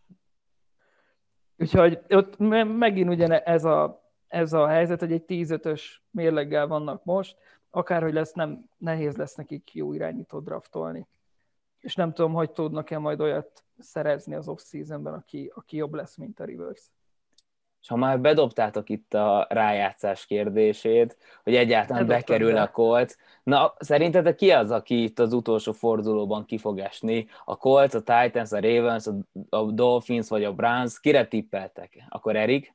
Úgyhogy ott megint ugyan ez a helyzet, hogy egy 10-5-ös mérleggel vannak most, akárhogy lesz, nehéz lesz nekik jó irányítót draftolni. És nem tudom, hogy tudnak-e majd olyat szerezni az off-seasonben, aki jobb lesz, mint a Rivers. És ha már bedobtátok itt a rájátszás kérdését, hogy egyáltalán bekerül a Colts, na szerintetek ki az, aki itt az utolsó fordulóban ki fog esni? A Colts, a Titans, a Ravens, a Dolphins vagy a Browns? Kire tippeltek? Akkor Erik?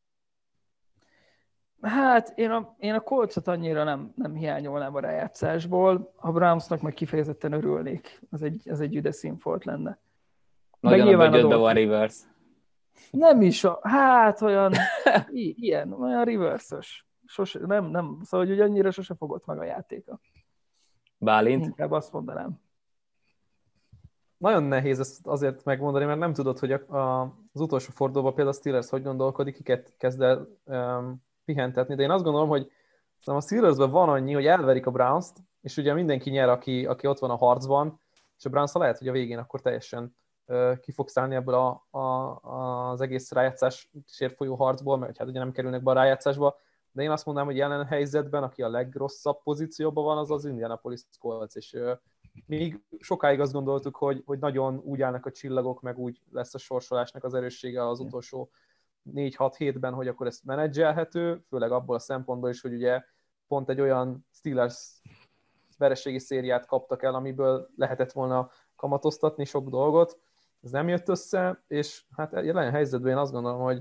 Hát én a Colts-ot annyira nem hiányolnám a rájátszásból, a Brownsnak meg kifejezetten örülnék. Ez egy üde színfolt lenne. Nagyon a bögyödbe van Rivers. Nem is, hát olyan olyan reverse-ös. Nem, szóval hogy annyira sose fogott meg a játéka. Bálint? Inkább azt mondanám. Nagyon nehéz ezt azért megmondani, mert nem tudod, hogy az utolsó fordulóban például a Steelers hogy gondolkodik, kiket kezd el pihentetni, de én azt gondolom, hogy a Steelersben van annyi, hogy elverik a Browns-t, és ugye mindenki nyer, aki ott van a harcban, és a Browns lehet, hogy a végén akkor teljesen ki fog szállni ebből az egész rájátszásért folyó harcból, mert hát ugye nem kerülnek be a rájátszásba, de én azt mondanám, hogy jelen helyzetben, aki a legrosszabb pozícióban van, az az Indianapolis Colts, és még sokáig azt gondoltuk, hogy nagyon úgy állnak a csillagok, meg úgy lesz a sorsolásnak az erőssége az utolsó 4-6 hétben, hogy akkor ezt menedzselhető, főleg abból a szempontból is, hogy ugye pont egy olyan Steelers vereségi szériát kaptak el, amiből lehetett volna kamatoztatni sok dolgot. Ez nem jött össze, és hát jelen helyzetben én azt gondolom, hogy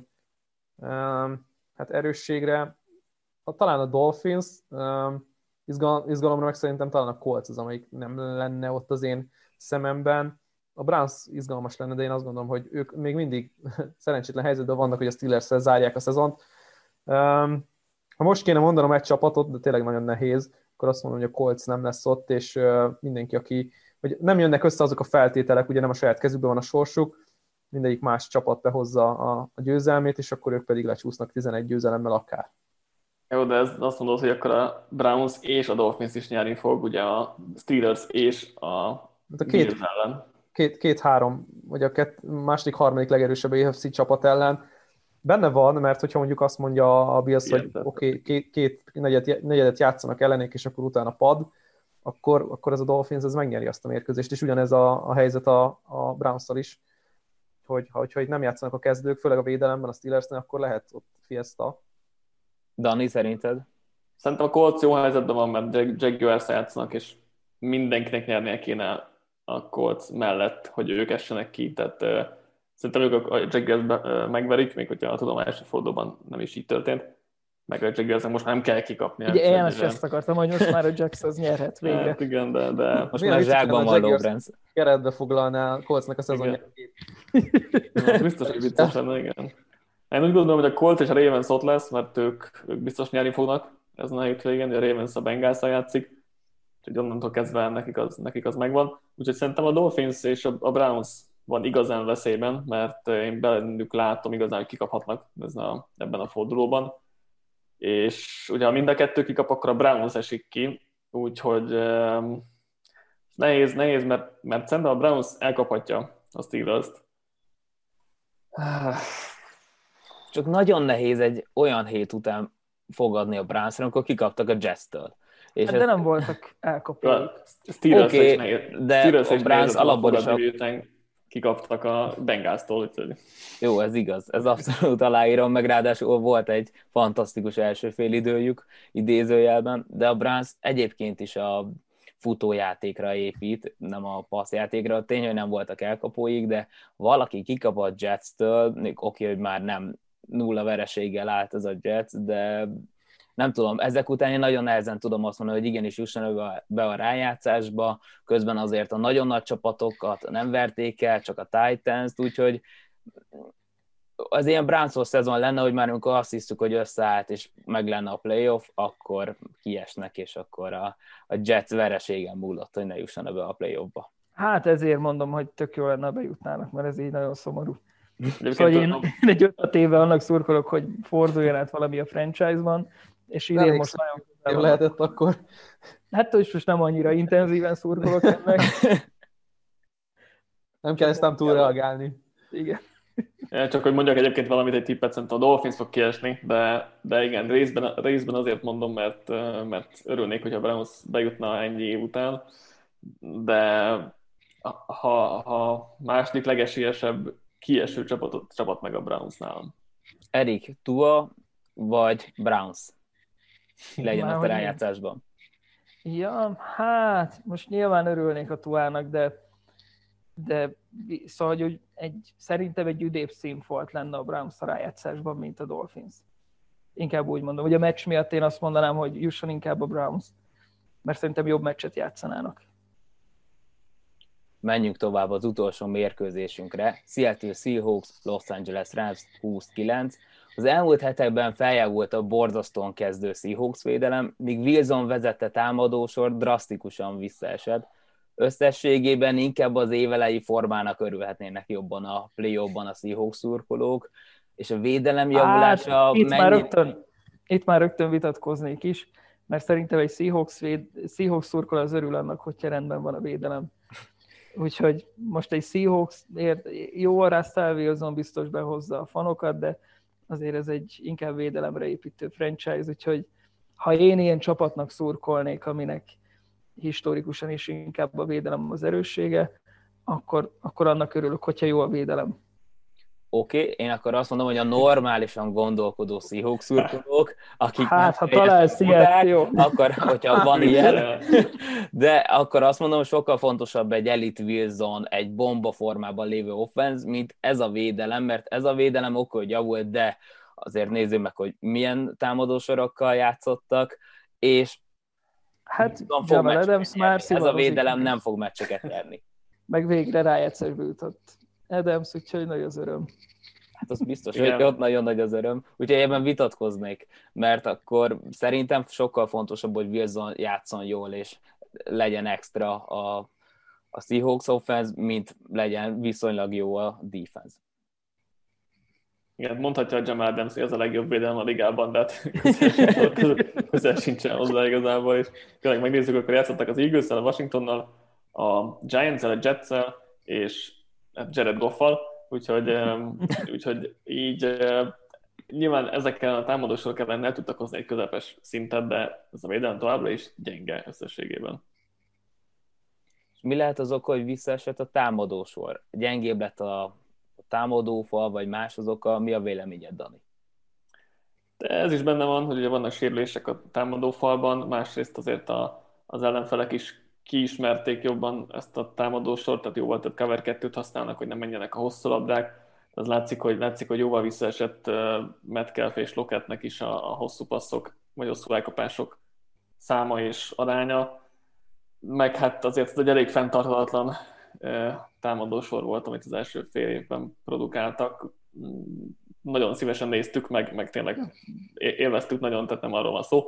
hát erősségre, talán a Dolphins, izgalomra meg szerintem talán a Colts az, amelyik nem lenne ott az én szememben. A Browns izgalmas lenne, de én azt gondolom, hogy ők még mindig szerencsétlen helyzetben vannak, hogy a Steelers-szel zárják a szezont. Ha most kéne mondanom egy csapatot, de tényleg nagyon nehéz, akkor azt mondom, hogy a Colts nem lesz ott, és mindenki, hogy nem jönnek össze azok a feltételek, ugye nem a saját kezükben van a sorsuk, mindegyik más csapat behozza a győzelmét, és akkor ők pedig lecsúsznak 11 győzelemmel akár. Jó, de azt mondod, hogy akkor a Browns és a Dolphins is nyerni fog, ugye a Steelers és a Bills ellen. Két-három, vagy a második, harmadik legerősebb AFC csapat ellen benne van, mert hogyha mondjuk azt mondja a Bills, hogy oké, két negyedet játszanak ellenék, és akkor utána pad, akkor ez a Dolphins ez megnyeri azt a mérkőzést, és ugyanez a helyzet a Browns-szal is, hogyha itt nem játszanak a kezdők, főleg a védelemben a Steelersnél, akkor lehet ott fiesta. Dani, szerinted? Szerintem a Colts jó helyzetben van, mert Jaguars játszanak, és mindenkinek nyernie kéne a Colts mellett, hogy ők essenek ki, tehát szerintem ők a Jaguars megverik, még hogyha a tudományos fordulóban nem is így történt, meg a Jaguarsnek most már nem kell kikapni. Ugye én ezt akartam, hogy most már a Jax az nyerhet végre. Hát igen, de most már zsákban van Lawrence. Keretbe foglalná a Coltsnak a szezonját. Biztos, hogy vicces lenne, igen. Én úgy gondolom, hogy a Colts és a Ravens ott lesz, mert ők biztos nyerni fognak ezen a hétvégén, a Ravens a Bengalsal játszik, úgyhogy onnantól kezdve nekik az megvan. Úgyhogy szerintem a Dolphins és a Browns van igazán veszélyben, mert én bennük látom igazán, hogy kikaphatnak ebben a fordulóban. És ugye ha mind a kettő kikap, akkor a Browns esik ki, úgyhogy nehéz, mert szerintem a Browns elkaphatja a Steelers-t. Csak nagyon nehéz egy olyan hét után fogadni a Brownsra, amikor kikaptak a Jets-től. És de nem voltak elkapóik. Oké, de a Browns alapból is kikaptak a Bengalstól. Úgyhogy. Jó, ez igaz, ez abszolút aláírom, meg ráadásul volt egy fantasztikus első félidőjük idézőjelben, de a Browns egyébként is a futójátékra épít, nem a passzjátékra. Tény, hogy nem voltak elkapóik, de valaki kikap a Jets-től, oké, hogy már nem 0 vereséggel állt ez a Jets, de nem tudom, ezek után én nagyon nehezen tudom azt mondani, hogy igenis jussanak be a rájátszásba, közben azért a nagyon nagy csapatokat nem verték el, csak a Titans-t, úgyhogy az ilyen Brownsos szezon lenne, hogy már amikor azt hiszük, hogy összeállt, és meg lenne a playoff, akkor kiesnek, és akkor a Jets vereségen múlott, hogy ne jussanak be a playoffba. Hát ezért mondom, hogy tök jó lenne, bejutnának, mert ez így nagyon szomorú. Szóval én egy 5 éve annak szurkolok, hogy forduljon át valami a franchise-ban, és idén most nagyon közel lehetett akkor. Hát most nem annyira intenzíven szurkolok ennek. Nem kell ezt nem túlreagálni. Igen. Csak hogy mondjak egyébként valamit, egy tippet, szerintem a Dolphins fog kiesni, de igen, részben azért mondom, mert örülnék, hogyha Browns bejutna ennyi év után, de ha második legesélyesebb kieső csapat meg a Browns nálam. Erik, Tua vagy Browns legyen a rájátszásban? Ja, hát most nyilván örülnék a Tuának, de szóval, hogy szerintem egy üdébb színfolt lenne a Browns a rájátszásban, mint a Dolphins. Inkább úgy mondom. Ugye a meccs miatt én azt mondanám, hogy jusson inkább a Browns, mert szerintem jobb meccset játszanának. Menjünk tovább az utolsó mérkőzésünkre. Seattle Seahawks, Los Angeles Rams 20-9. Az elmúlt hetekben feljavult a borzasztóan kezdő Seahawks védelem, míg Wilson vezette támadósor drasztikusan visszaesett. Összességében inkább az évelei formának örülhetnének jobban a play-offban a Seahawks szurkolók, és a védelem javulása... Itt már rögtön vitatkoznék is, mert szerintem egy Seahawks szurkoló az örül annak, hogyha rendben van a védelem. Úgyhogy most egy Seahawks jó a Russell Wilson biztos behozza a fanokat, de azért ez egy inkább védelemre építő franchise, úgyhogy ha én ilyen csapatnak szurkolnék, aminek historikusan is inkább a védelem az erőssége, akkor annak örülök, hogyha jó a védelem. Oké, én akkor azt mondom, hogy a normálisan gondolkodó Seahawks szurkolók, akik hát, ha találsz ilyet, jó. Akkor, hogyha van ilyen, de akkor azt mondom, hogy sokkal fontosabb egy Elite Wilson, egy bomba formában lévő offense, mint ez a védelem, mert ez a védelem oké, hogy javult, de azért nézzük meg, hogy milyen támadósorokkal játszottak, és hát Jamal Adams már ez a védelem nem fog meccseket nyerni. Meg végre rájátszásba jutott Adams, úgyhogy nagy az öröm. Hát az biztos, hogy ott nagyon nagy az öröm. Úgyhogy ebben vitatkoznék, mert akkor szerintem sokkal fontosabb, hogy Wilson játszon jól, és legyen extra a Seahawks offense, mint legyen viszonylag jó a defense. Igen, mondhatja a Jamal Adams, hogy ez a legjobb védelem a ligában, de hát közel sincsen hozzá igazából, és tényleg megnézzük, akkor játszottak az Eagles-el, a Washingtonnal, a Giants-el, a Jets-el, és Jared Goff-al, úgyhogy így nyilván ezekkel a támadósorok ellen el tudtak hozni egy közepes szintet, de ez a védelem továbbra is gyenge összességében. És mi lehet az oka, hogy visszaesett a támadósor? Gyengébb lett a támadófal, vagy más az oka? Mi a véleményed, Dani? De ez is benne van, hogy ugye vannak sérülések a támadófalban, másrészt azért az ellenfelek is kiismerték jobban ezt a támadósort, tehát jóval több cover 2-t használnak, hogy nem menjenek a hosszú labdák. Az látszik, hogy jóval visszaesett Metcalf és Lockettnek is a hosszú passzok, vagy hosszú elkapások száma és aránya. Meg hát azért ez egy elég fenntarthatatlan támadósor volt, amit az első fél évben produkáltak. Nagyon szívesen néztük, meg tényleg élveztük nagyon, tehát nem arról van szó.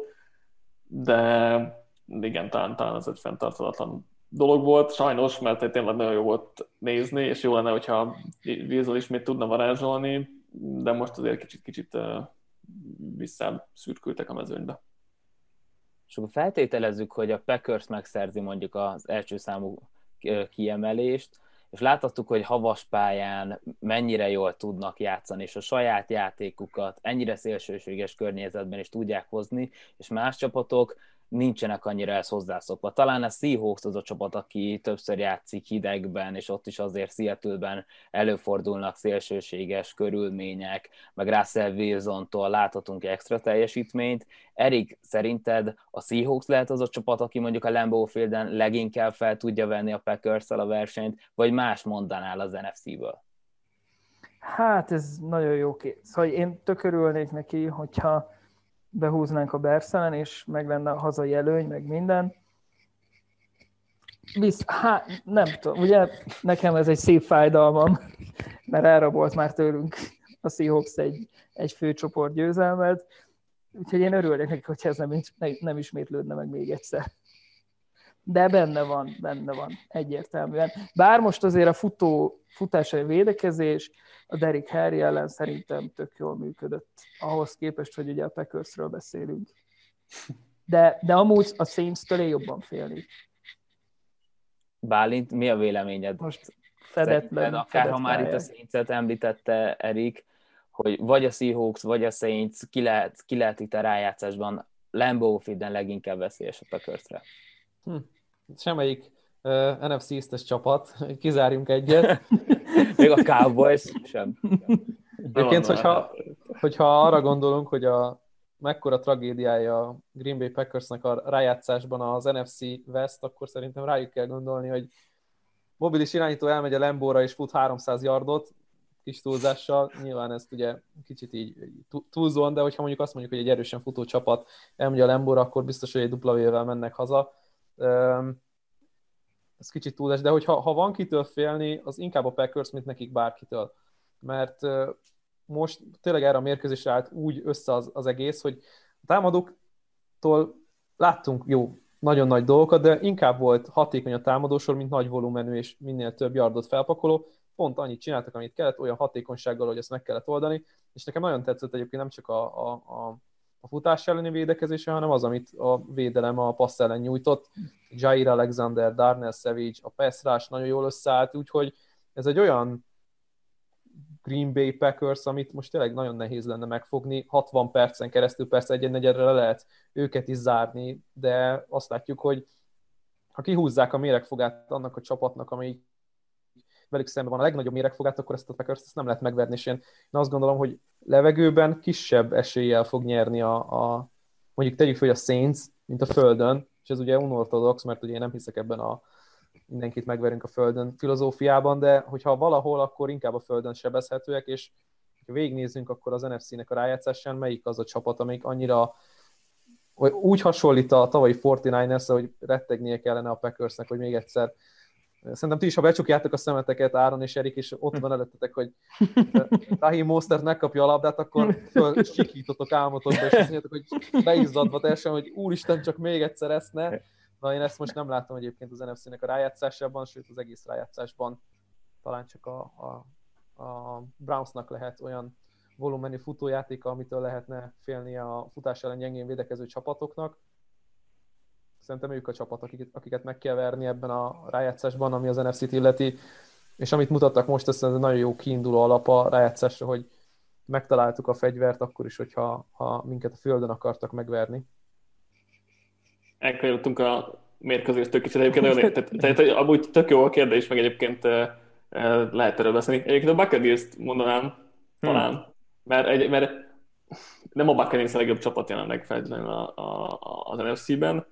De igen, talán ez egy fenntarthatatlan dolog volt, sajnos, mert tényleg nagyon jó volt nézni, és jó lenne, hogyha Wilson ismét tudna varázsolni, de most azért kicsit visszaszürkültek a mezőnybe. És akkor feltételezzük, hogy a Packers megszerzi mondjuk az első számú kiemelést, és láthattuk, hogy havas pályán mennyire jól tudnak játszani, és a saját játékukat ennyire szélsőséges környezetben is tudják hozni, és más csapatok nincsenek annyira ezt hozzászokva. Talán a Seahawks az a csapat, aki többször játszik hidegben, és ott is azért Seattle-ben előfordulnak szélsőséges körülmények, meg Russell Wilsontól láthatunk extra teljesítményt. Erik, szerinted a Seahawks lehet az a csapat, aki mondjuk a Lambeau Fielden leginkább fel tudja venni a Packers-szel a versenyt, vagy más mondanál az NFC-ből? Hát ez nagyon jó Szóval én tök örülnék neki, hogyha behúznánk a Bears-ellen, és meg lenne a hazai előny, meg minden. Nem tudom, ugye nekem ez egy szép fájdalmam, mert elrabolt már tőlünk a Seahawks egy főcsoport győzelmet, úgyhogy én örülnék neki, hogyha ez nem ismétlődne meg még egyszer. De benne van, egyértelműen. Bár most azért a futásai védekezés, a Derrick Henry ellen szerintem tök jól működött, ahhoz képest, hogy ugye a Packersről beszélünk. De amúgy a Saints-től jobban félni. Bálint, mi a véleményed? Most fedetlen. Akárha már itt a Saints-et említette Erik, hogy vagy a Seahawks, vagy a Saints ki lehet itt a rájátszásban Lambeau Fielden leginkább veszélyes a Packersre. Semmelyik NFC East-es csapat, kizárjunk egyet. Még a Cowboys sem. Egyébként, hogyha arra gondolunk, hogy mekkora tragédiája a Green Bay Packersnek a rájátszásban az NFC West, akkor szerintem rájuk kell gondolni, hogy mobilis irányító elmegy a Lambeau-ra és fut 300 yardot, kis túlzással. Nyilván ezt ugye kicsit így túlzóan, de hogyha mondjuk azt mondjuk, hogy egy erősen futó csapat elmegy a Lambeau-ra, akkor biztos, hogy egy dupla V-vel mennek haza. Ez kicsit túlzás, de ha van kitől félni, az inkább a Packers, mint nekik bárkitől. Mert most tényleg erre a mérkőzésre állt úgy össze az egész, hogy a támadóktól láttunk jó, nagyon nagy dolgokat, de inkább volt hatékony a támadósor, mint nagy volumenű és minél több yardot felpakoló. Pont annyit csináltak, amit kellett, olyan hatékonysággal, hogy ezt meg kellett oldani, és nekem nagyon tetszett egyébként nem csak a futás elleni védekezése, hanem az, amit a védelem a passz ellen nyújtott. Jair Alexander, Darnell Savage, a pass rush nagyon jól összeállt, úgyhogy ez egy olyan Green Bay Packers, amit most tényleg nagyon nehéz lenne megfogni. 60 percen keresztül persze egy-negyedre le lehet őket is zárni, de azt látjuk, hogy ha kihúzzák a méregfogát annak a csapatnak, amelyik velük szemben van a legnagyobb méregfogát, akkor ezt a Packers ezt nem lehet megverni, és én azt gondolom, hogy levegőben kisebb eséllyel fog nyerni mondjuk tegyük fel, a Saints, mint a földön, és ez ugye unorthodox, mert ugye én nem hiszek ebben a mindenkit megverünk a földön filozófiában, de hogyha valahol, akkor inkább a földön sebezhetőek, és ha végignézzünk, akkor az NFC-nek a rájátszásán melyik az a csapat, amelyik annyira úgy hasonlít a tavalyi 49ers, hogy rettegnie kellene a Packersnek, hogy még egyszer. Szerintem ti is, ha becsukjátok a szemeteket, Áron és Erik, és ott van előttetek, hogy Raheem Mostert megkapja a labdát, akkor fölsikítotok álmotokba, és azt mondjátok, hogy beizzadva teljesen, hogy úristen, csak még egyszer ezt ne. Na, én ezt most nem látom egyébként az NFC-nek a rájátszásában, sőt az egész rájátszásban talán csak a Brownsnak lehet olyan volumenű futójátéka, amitől lehetne félni a futás ellen gyengén védekező csapatoknak. Szerintem ők a csapat, akiket meg kell verni ebben a rájátszásban, ami az NFC-t illeti, és amit mutattak most, ez egy nagyon jó kiinduló alap a rájátszásra, hogy megtaláltuk a fegyvert akkor is, hogyha minket a földön akartak megverni. Elkanyarodtunk a mérkőzéstől kicsit, egyébként tehát amúgy tök jó a kérdés, meg egyébként lehet erről beszélni. Egyébként a Buccaneers-t mondanám talán, mert nem a Buccaneers a legjobb csapat jelenleg feltétlenül az NFC-ben,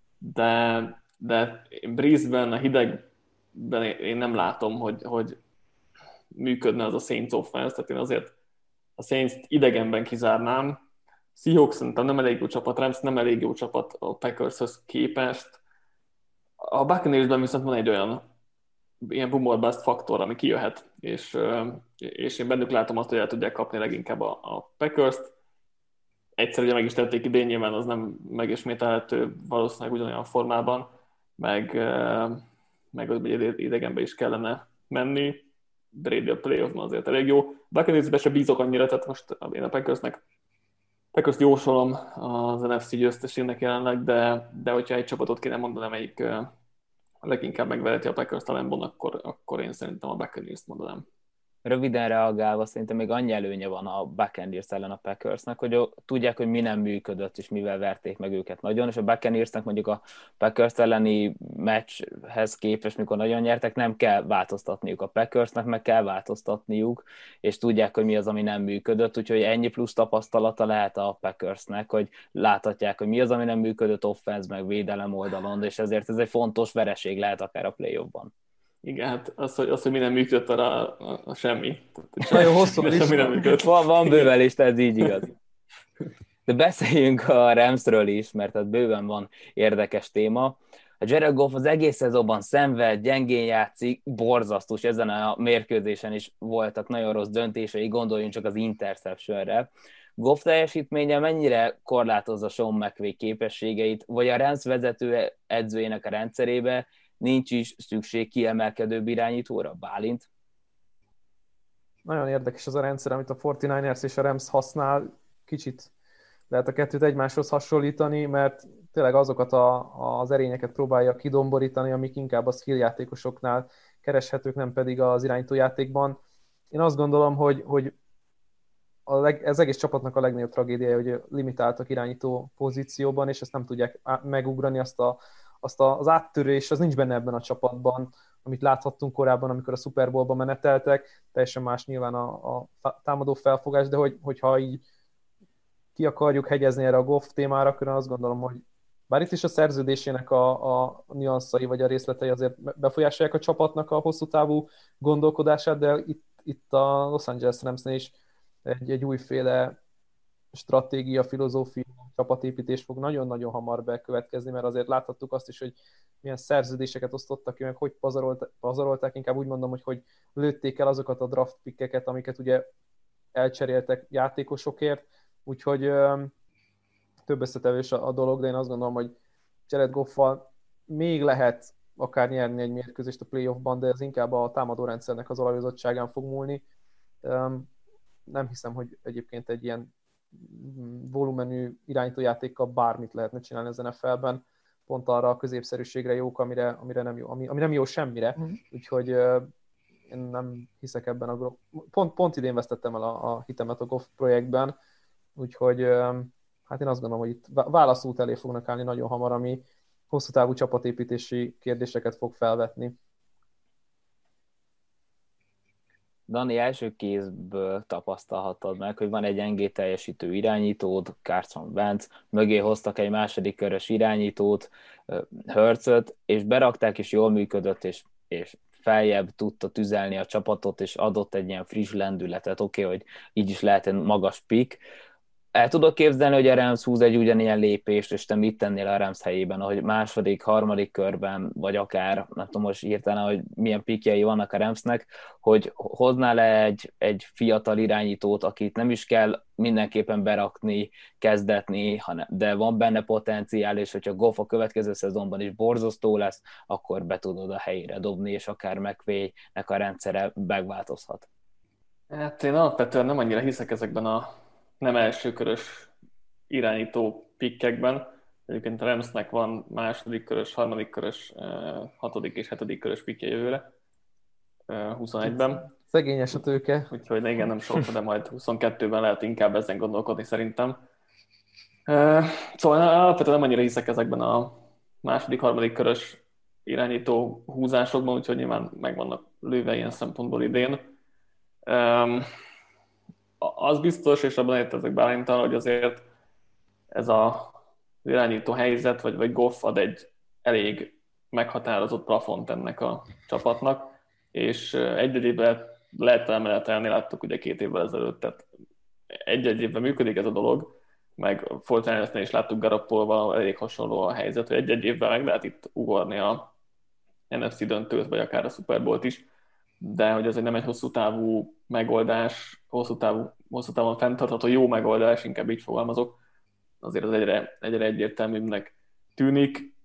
de Breeze-ben, a hidegben én nem látom, hogy működne az a Saints offense, tehát én azért a Saints-t idegenben kizárnám. Seahawks szerintem nem elég jó csapat, Rams nem elég jó csapat a Packershöz képest. A Buccaneersben viszont van egy olyan ilyen boomer bust faktor, ami kijöhet, és én bennük látom azt, hogy el tudják kapni leginkább a Packers-t. Egyszer ugye meg is tették idén, nyilván az nem megismételhető valószínűleg ugyanolyan formában, meg idegenbe is kellene menni. Brady a playoffban azért elég jó. Buccaneersbe se bízok annyira, tehát most én a Packers jósolom az NFC győztesének jelenleg, de hogyha egy csapatot kéne mondani, amelyik leginkább megverheti a Packers talánban, akkor én szerintem a Buccaneers-t mondanám. Röviden reagálva, szerintem még annyi előnye van a Buccaneers ellen a Packersnek, hogy tudják, hogy mi nem működött, és mivel verték meg őket nagyon, és a Buccaneersnek mondjuk a Packers elleni meccshez képest, mikor nagyon nyertek, nem kell változtatniuk a Packersnek, meg kell változtatniuk, és tudják, hogy mi az, ami nem működött, úgyhogy ennyi plusz tapasztalata lehet a Packersnek, hogy láthatják, hogy mi az, ami nem működött offense meg védelem oldalon, és ezért ez egy fontos vereség lehet akár a play-offban. Igen, hát az, hogy minden működött, arra a semmi. Nagyon hosszú lista. Van bőven lista, ez így igaz. De beszéljünk a Ramsről is, mert hát bőven van érdekes téma. A Jared Goff az egész szezonban szenved, gyengén játszik, borzasztó, és ezen a mérkőzésen is voltak nagyon rossz döntései, gondoljunk csak az interceptionre. Goff teljesítménye mennyire korlátozza Sean McVay képességeit, vagy a Rams vezető edzőjének a rendszerébe nincs is szükség kiemelkedőbb irányítóra? Bálint? Nagyon érdekes az a rendszer, amit a 49ers és a Rams használ. Kicsit lehet a kettőt egymáshoz hasonlítani, mert tényleg azokat az erényeket próbálja kidomborítani, amik inkább a skill játékosoknál kereshetők, nem pedig az irányítójátékban. Én azt gondolom, hogy ez egész csapatnak a legnagyobb tragédiája, hogy limitáltak irányító pozícióban, és ezt nem tudják megugrani, az áttörés, az nincs benne ebben a csapatban, amit láthattunk korábban, amikor a Super Bowl-ba meneteltek, teljesen más nyilván a támadó felfogás, de hogyha így ki akarjuk hegyezni erre a Goff témára, akkor azt gondolom, hogy bár itt is a szerződésének a nüanszai vagy a részletei azért befolyásolják a csapatnak a hosszú távú gondolkodását, de itt a Los Angeles Ramsnél is egy újféle stratégia, filozófia, csapatépítés fog nagyon-nagyon hamar bekövetkezni, mert azért láthattuk azt is, hogy milyen szerződéseket osztottak ki, meg hogy pazarolták, inkább úgy mondom, hogy lőtték el azokat a draft pickeket, amiket ugye elcseréltek játékosokért, úgyhogy több összetevős a dolog, de én azt gondolom, hogy Jared Goff-val még lehet akár nyerni egy mérkőzést a playoffban, de ez inkább a támadórendszernek az alajozottságán fog múlni. Nem hiszem, hogy egyébként egy ilyen volumenű irányítójátékkal bármit lehetne csinálni az NFL-ben. pont arra a középszerűségre jók, amire nem jó, ami nem jó semmire. Úgyhogy én nem hiszek ebben a pont idén vesztettem el a hitemet a Goff projektben, úgyhogy hát én azt gondolom, hogy itt válaszút elé fognak állni nagyon hamar, ami hosszú távú csapatépítési kérdéseket fog felvetni. Dani, első kézből tapasztalhattad meg, hogy van egy gyengé teljesítő irányítód, Carson Wentz, mögé hoztak egy második körös irányítót, Hurtsöt, és berakták, és jól működött, és feljebb tudta tüzelni a csapatot, és adott egy ilyen friss lendületet, oké, hogy így is lehet egy magas pick. El tudod képzelni, hogy a Rams húz egy ugyanilyen lépést, és te mit tennél a Rams helyében, ahogy második, harmadik körben, vagy akár, nem tudom most hirtelen, hogy milyen pikjei vannak a Ramsnek, hogy hoznál egy fiatal irányítót, akit nem is kell mindenképpen berakni, kezdetni, de van benne potenciál, és hogyha Goff a következő szezonban is borzasztó lesz, akkor be tudod a helyére dobni, és akár McVay-nek a rendszere megváltozhat. Hát én alapvetően nem annyira hiszek ezekben a nem elsőkörös irányító pikkekben. Egyébként a Ramsnek van második körös, harmadik körös, hatodik és hetedik körös pikkje jövőre, 21-ben. Szegényes a tőke. Úgyhogy igen, nem sok, de majd 22-ben lehet inkább ezen gondolkodni szerintem. Szóval alapvetően nem annyira hiszek ezekben a második, harmadik körös irányító húzásokban, úgyhogy nyilván meg vannak lőve ilyen szempontból idén. Az biztos, és abban értezek Bálintal, hogy azért ez az irányító helyzet, vagy Goff ad egy elég meghatározott plafont ennek a csapatnak, és egy-egy évben lehet emeltelni, láttuk ugye 2 évvel ezelőtt, tehát egy-egy évben működik ez a dolog, meg Fortnite-nél is láttuk Garoppolval elég hasonló a helyzet, hogy egy-egy évben meg lehet itt ugorni a NFC döntőt, vagy akár a Super Bowl-t is, de hogy ez nem egy hosszú távú megoldás, hosszú távon fenntartható jó megoldás, inkább így fogalmazok, azért az egyre egyértelműbbnek tűnik.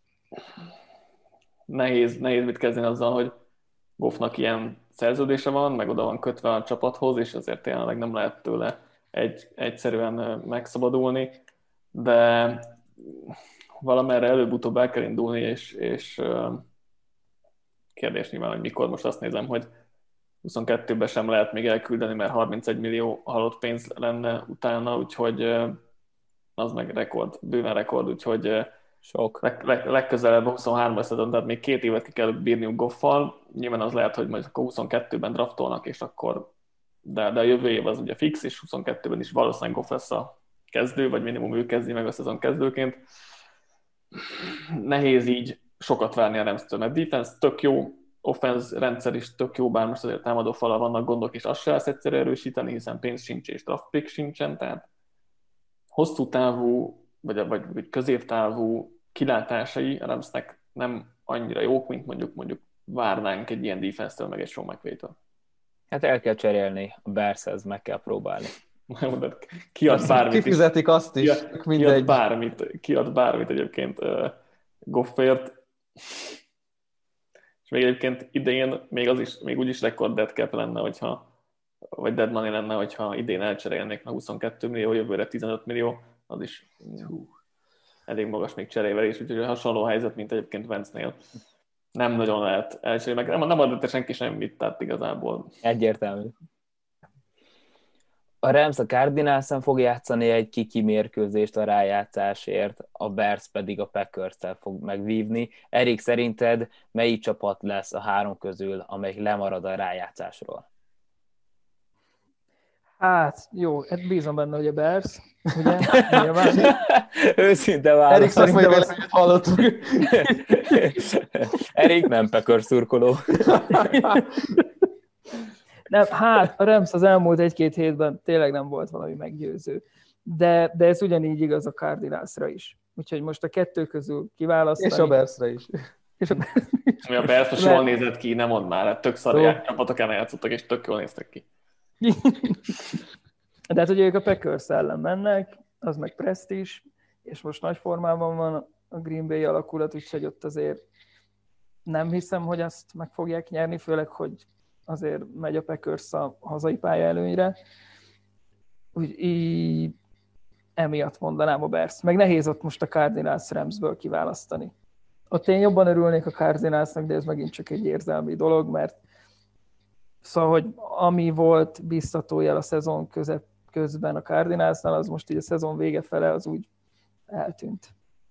Nehéz mit kezdeni azzal, hogy Goffnak ilyen szerződése van, meg oda van kötve a csapathoz, és azért tényleg nem lehet tőle egyszerűen megszabadulni, de valamerre előbb-utóbb el kell indulni, és kérdés nyilván, hogy mikor. Most azt nézem, hogy 22-ben sem lehet még elküldeni, mert 31 millió halott pénz lenne utána, úgyhogy az meg rekord, bőven rekord, úgyhogy sok. Legközelebb a 23-ban szezon, tehát még 2 évet ki kell bírniuk Goffal. Nyilván az lehet, hogy majd akkor 22-ben draftolnak, és akkor, de a jövő év az ugye fix, és 22-ben is valószínűleg Goff lesz a kezdő, vagy minimum ő kezdi meg a szezon kezdőként. Nehéz így sokat várni a Ramstől, mert defense tök jó, offense rendszer is tök jó, bár most azért támadó falal vannak gondok, és azt se lesz egyszerű erősíteni, hiszen pénz sincs és draft pick sincsen, tehát hosszú távú, vagy középtávú kilátásai a Ramsnek nem annyira jók, mint mondjuk várnánk egy ilyen defense-től, meg egy Sean McVay-től. Hát el kell cserélni, a Bearshez meg kell próbálni. Kiad bármit. Kifizetik azt is, Kiad bármit egyébként Goffért. És még egyébként idén még úgyis rekord dead cap lenne, vagy dead money lenne, hogyha idén elcserélnék meg 22 millió, jövőre 15 millió, az is elég magas még cserével is, úgyhogy hasonló helyzet, mint egyébként Wentznél. Nem nagyon lehet elcserélni, meg nem adott senki semmit, tehát igazából. Egyértelmű. A Rams a Cardinals-en fog játszani egy kiki mérkőzést a rájátszásért, a Bears pedig a Packers-tel fog megvívni. Erik, szerinted melyik csapat lesz a 3 közül, amelyik lemarad a rájátszásról? Hát, jó, bízom benne, hogy a Bears, ugye? Nyilván. Őszinte válasz. Erik szakmai véleményét hallottuk. Erik nem Packers szurkoló. Nem, hát a Rams az elmúlt 1-2 hétben tényleg nem volt valami meggyőző. De ez ugyanígy igaz a Cardinalsra is. Úgyhogy most a 2 közül kiválasztani. És a Bearsre is. Ami a Bears most jól nézett ki, nem mond már, tök szarják csapatok ellen játszottak, és tök jól néztek ki. De hát ugye ők a Packers ellen mennek, az meg presztízs, és most nagy formában van a Green Bay alakulat, úgyhogy ott azért nem hiszem, hogy azt meg fogják nyerni, főleg, hogy azért megy a Packers a hazai pálya előnyre. emiatt mondanám a Bears. Meg nehéz ott most a Cardinals Ramsből kiválasztani. Ott én jobban örülnék a Cardinalsnak, de ez megint csak egy érzelmi dolog, mert szóval, hogy ami volt biztatójel a szezon közben a Cardinalsnál, az most így a szezon vége fele az úgy eltűnt.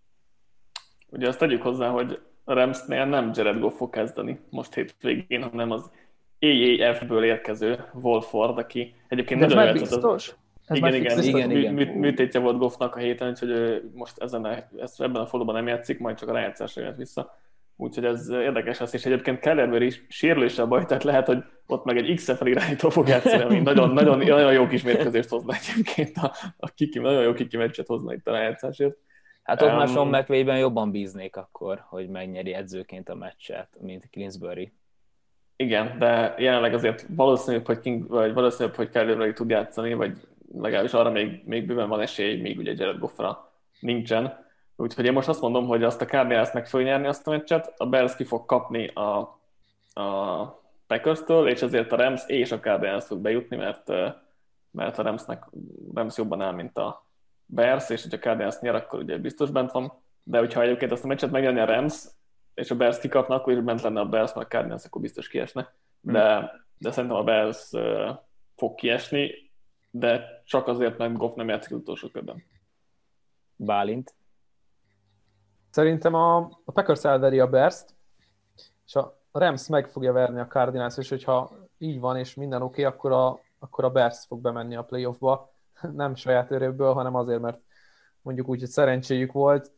Ugye azt tegyük hozzá, hogy a Ramsnél nem Jared Goff fog kezdeni most hétvégén, hanem az AAF-ből érkező Wolford, aki egyébként nagyon már biztos? Igen. Műtétje volt Goffnak a héten, úgyhogy most ebben a fordulóban nem játszik, majd csak a rájátszásra jött vissza. Úgyhogy ez érdekes lesz, és egyébként Kellerber is sérüléssel baj, tehát lehet, hogy ott meg egy XFL irányító fog játszani, ami nagyon jó kis mérkőzést hozna egyébként, nagyon jó kiki meccset hozna itt a rájátszásért. Hát ott már Sean McVayben jobban bíznék akkor, hogy megnyeri edzőként a meccset, mint Kingsbury. Igen, de jelenleg azért valószínűbb, hogy Kellerber tud játszani, vagy legalábbis arra még bőven van esély, még ugye Jared Goffra nincsen. Úgyhogy én most azt mondom, hogy azt a Cardinals meg fogja nyerni azt a meccset, a Bears ki fog kapni a Packers-től, és ezért a Rams és a Cardinals fog bejutni, mert a Rams jobban áll, mint a Bears, és hogyha a Cardinals nyer, akkor ugye biztos bent van. De hogyha egyébként azt a meccset megnyerni a Rams, és a Bears kikapna, akkor is bent lenne a Bears, mert a Cardinals akkor biztos kiesne. De szerintem a Bears fog kiesni, de csak azért, mert Goff nem játszik az utolsó körben. Bálint? Szerintem a Packers elveri a Bears-t, és a Rams meg fogja verni a Cardinals, és hogyha így van, és minden oké, akkor a Bears fog bemenni a playoffba. Nem saját erőből, hanem azért, mert mondjuk úgy, hogy szerencséjük volt.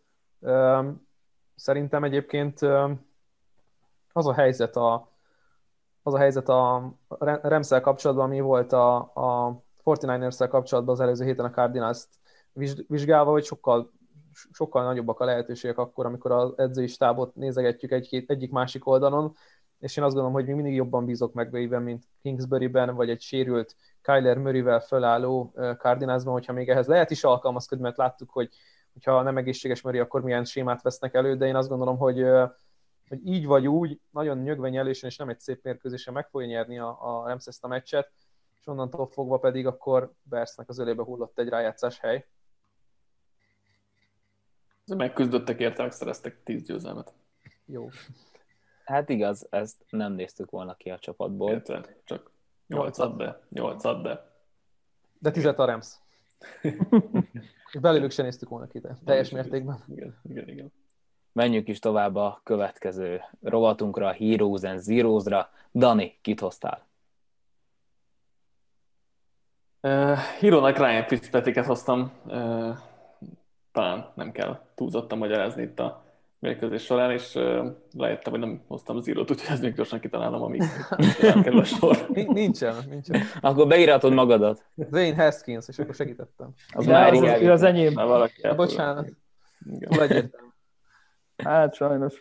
Szerintem egyébként az a helyzet a Rams-szel kapcsolatban, ami volt a 49ers-szel kapcsolatban az előző héten a Cardinals-t vizsgálva, hogy sokkal nagyobbak a lehetőségek akkor, amikor az edzői stábot nézegetjük egyik-másik oldalon, és én azt gondolom, hogy még mindig jobban bízok McVayben, mint Kingsburyben, vagy egy sérült Kyler Murrayvel fölálló Cardinalsban, hogyha még ehhez lehet is alkalmazkodni, mert láttuk, hogy ha nem egészséges Murray, akkor milyen sémát vesznek elő, de én azt gondolom, hogy így vagy úgy, nagyon nyögvenyelősen és nem egy szép mérkőzésen meg fogja nyerni a Rams ezt a meccset, és onnantól fogva pedig akkor Bearsnek az ölébe hullott egy rájátszás hely. Megküzdöttek érte, megszereztek 10 győzelmet. Jó. Hát igaz, ezt nem néztük volna ki a csapatból. Érte, csak 8 de. De 10 a Rams. És belőlük se néztük volna ki, de teljes mértékben. Igen. Menjünk is tovább a következő rovatunkra, a Heroes and Zeros-ra. Dani, kit hoztál? Hírónak Ryan Fitzpatricket hoztam. Talán nem kell túlzottan magyarázni itt a mérkőzés során, és lejöttem, hogy nem hoztam Zero-t, úgyhogy ezt még gyorsan kitalálom, amíg nem kerül a sor. Nincsen. Akkor beírhatod magadat. Zane Haskins, és akkor segítettem. Ő az enyém. Bocsánat. Túl egyértelmű. Hát sajnos.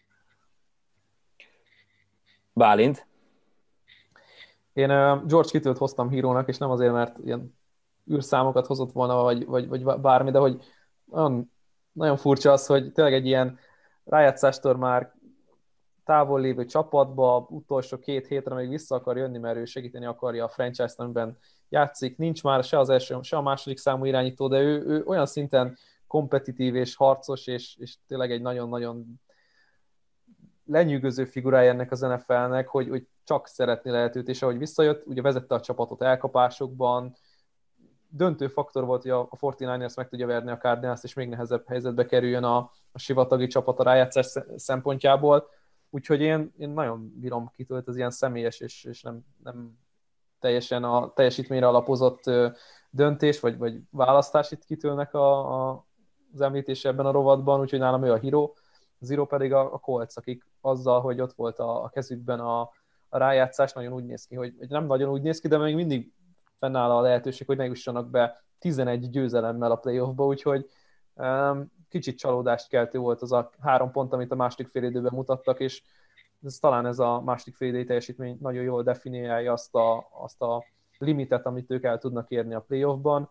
Bálint? Én George Kittle-t hoztam hírónak, és nem azért, mert ilyen űrszámokat hozott volna, vagy bármi, de hogy nagyon furcsa az, hogy tényleg egy ilyen rájátszástól már távol lévő csapatba utolsó 2 hétre még vissza akar jönni, mert ő segíteni akarja a franchise-t, amiben játszik. Nincs már se az első, se a második számú irányító, de ő olyan szinten kompetitív és harcos, és tényleg egy nagyon-nagyon lenyűgöző figurája ennek az NFL-nek, hogy csak szeretni lehet őt, és ahogy visszajött, ugye vezette a csapatot elkapásokban, döntő faktor volt, hogy a 49ers meg tudja verni a Cardinals-t, és még nehezebb helyzetbe kerüljön a sivatagi csapat a rájátszás szempontjából. Úgyhogy én nagyon bírom Kittle-t, az ilyen személyes, és nem teljesen a teljesítményre alapozott döntés, vagy választás itt Kittle-nek az említése ebben a rovatban, úgyhogy nálam ő a híró. Zero pedig a Colts, akik azzal, hogy ott volt a kezükben a rájátszás, nagyon úgy néz ki, hogy nem nagyon úgy néz ki, de még mindig fennáll a lehetőség, hogy ne jussanak be 11 győzelemmel a playoffba, úgyhogy kicsit csalódást keltő volt az a 3 pont, amit a második félidőben mutattak, és talán ez a második félidői teljesítmény nagyon jól definiálja azt a limitet, amit ők el tudnak érni a playoffban.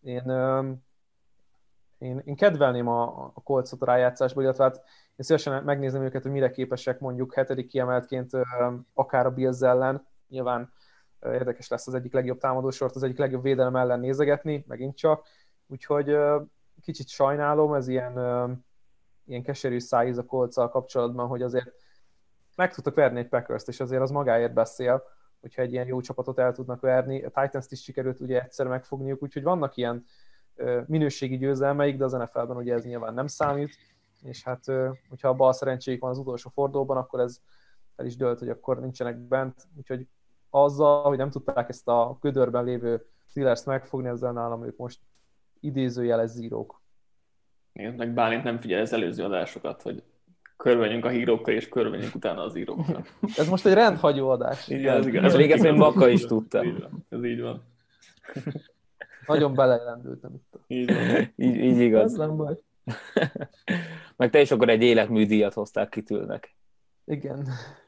Én kedvelném a Coltsot a rájátszásból, illetve hát én szívesen megnézem őket, hogy mire képesek mondjuk 7. kiemeltként akár a Bills ellen. Nyilván érdekes lesz az egyik legjobb támadósort, az egyik legjobb védelem ellen nézegetni, megint csak. Úgyhogy kicsit sajnálom, ez ilyen keserű szájíz a Coltszal kapcsolatban, hogy azért meg tudtak verni egy Packers-t, és azért az magáért beszél, hogyha egy ilyen jó csapatot el tudnak verni. A Titans-t is sikerült ugye egyszer megfogniuk, úgyhogy vannak ilyen minőségi győzelmeik, de az NFL-ben ugye ez nyilván nem számít, és hát hogyha a bal szerencséjük van az utolsó fordulóban, akkor ez el is dőlt, hogy akkor nincsenek bent, úgyhogy azzal, hogy nem tudták ezt a gödörben lévő Steelers megfogni, ezzel nálam ők most idézőjeles zírók. Igen, meg Bálint nem figyel az előző adásokat, hogy körbenyünk a hírókkal, és körbenyünk utána az írókkal. Ez most egy rendhagyó adás. Igen, ez igaz. Ez még ezt még Baka is tudta. Ez így van. Nagyon belerendültem itt. Így van. Így igaz. Ez nem baj. Meg te is akkor egy életműdíjat hoztál kitülnek. Igen.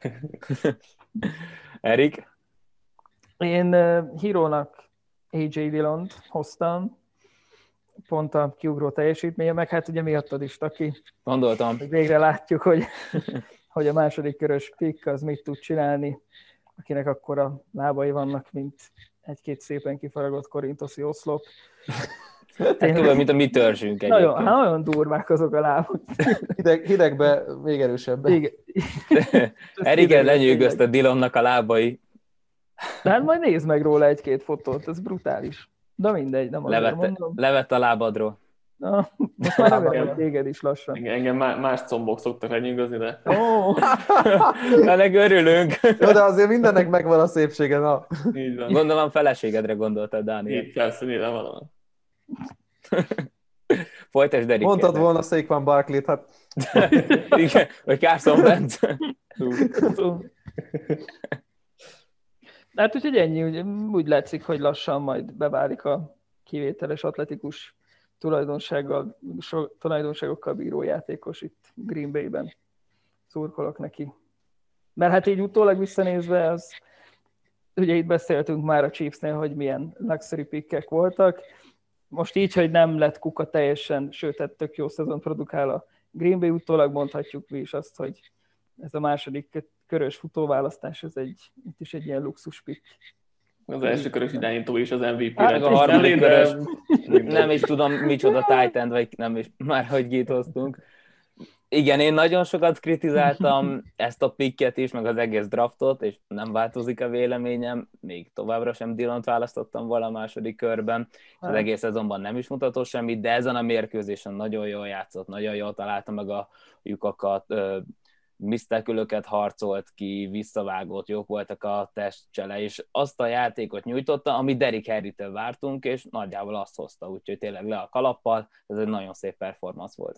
Erik? Én hírónak AJ Dillont hoztam, pont a kiugró teljesítménye, meg hát ugye miattad is, Taki. Gondoltam. Végre látjuk, hogy a második körös pick az mit tud csinálni, akinek akkor a lábai vannak, mint egy-két szépen kifaragott korintoszi oszlop. Tényleg, mint a mi törzsünk egyébként. Nagyon durvák azok a lábak. Hidegbe még erősebb. Erike lenyűgözte Dillonnak a lábai. De hát majd nézd meg róla egy-két fotót, ez brutális. De mindegy, nem azért mondom. Levett a lábadról. Na, most már remélem, téged is lassan. Engem más combok szoktak lenyűgözni, de... Ennek örülünk. Jó, de azért mindennek megvan a szépsége, na. Így van. Gondolom feleségedre gondoltad, Dániel. Így persze, nyilvánvalóan. Folytasd, Erik. Mondtad volna Saquon Barkley-t, hát... Igen, vagy Carson Wentz. Hát úgyhogy ennyi, úgy látszik, hogy lassan majd beválik a kivételes atletikus tulajdonságokkal bíró játékos itt Green Bay-ben. Szurkolok neki. Mert hát így utólag visszanézve, az, ugye itt beszéltünk már a Chiefsnél, hogy milyen luxury pickek voltak. Most így, hogy nem lett kuka teljesen, sőt, egy tök jó szezon produkál a Green Bay, utólag mondhatjuk mi is azt, hogy ez a második körös futóválasztás, ez itt is egy ilyen luxus pick. Az első körös irányító is az MVP-re. Hát a harmadik körös, nem is tudom micsoda tight end, vagy nem is, már hogy gítoztunk. Igen, én nagyon sokat kritizáltam ezt a picket is, meg az egész draftot, és nem változik a véleményem, még továbbra sem Dillont választottam volna a második körben, és az egész szezonban nem is mutatott semmit, de ezen a mérkőzésen nagyon jól játszott, nagyon jól találta meg a lyukakat, misztekülöket harcolt ki, visszavágott, jók voltak a testcsele, és azt a játékot nyújtotta, amit Derrick Henrytől vártunk, és nagyjából azt hozta, úgyhogy tényleg le a kalappal, ez egy nagyon szép performance volt.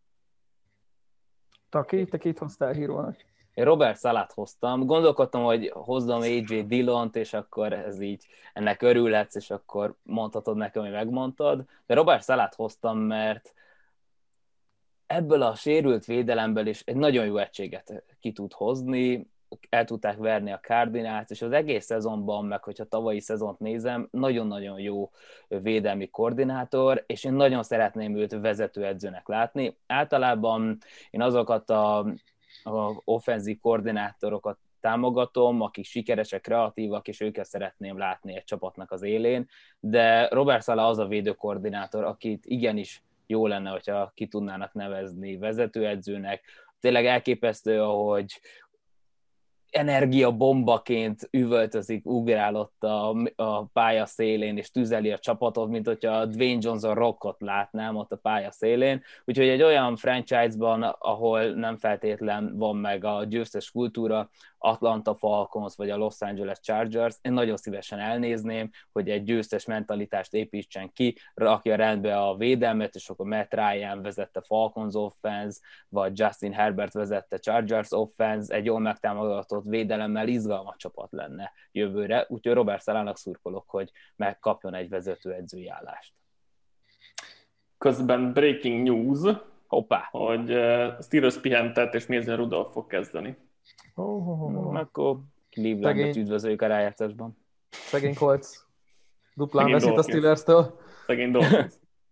Taki, te kit hoztál hírónak? Én Robert Salát hoztam, gondolkodtam, hogy hozzam AJ Dillont, és akkor ez így, ennek örülhetsz, és akkor mondhatod nekem, hogy megmondtad, de Robert Salát hoztam, mert ebből a sérült védelemből is egy nagyon jó egységet ki tud hozni, el tudták verni a Cardinals, és az egész szezonban, meg hogyha tavalyi szezont nézem, nagyon-nagyon jó védelmi koordinátor, és én nagyon szeretném őt vezetőedzőnek látni. Általában én azokat a offenzív koordinátorokat támogatom, akik sikeresek, kreatívak, és őket szeretném látni egy csapatnak az élén, de Robert Saleh az a védőkoordinátor, akit igenis jó lenne, hogyha ki tudnának nevezni vezetőedzőnek. Tényleg elképesztő, ahogy energiabombaként üvöltözik, ugrál ott a pálya szélén, és tüzeli a csapatot, mint hogyha Dwayne Johnson Rockot látnám ott a pálya szélén. Úgyhogy egy olyan franchise-ban, ahol nem feltétlen van meg a győztes kultúra, Atlanta Falcons vagy a Los Angeles Chargers, én nagyon szívesen elnézném, hogy egy győztes mentalitást építsen ki, rakja rendbe a védelmet, és akkor Matt Ryan vezette Falcons offense, vagy Justin Herbert vezette Chargers offense, egy jól megtámogatott védelemmel izgalmas csapat lenne jövőre, úgyhogy Robert Salának szurkolok, hogy megkapjon egy vezetőedzői állást. Közben breaking news, Hoppá! hogy Steelers pihentett, és Mason Rudolph fog kezdeni. Akkor Clevelandot üdvözöljük a rájátszásban. Szegény Colts. Duplán veszít a Steelers-től. Szegény Dolphins.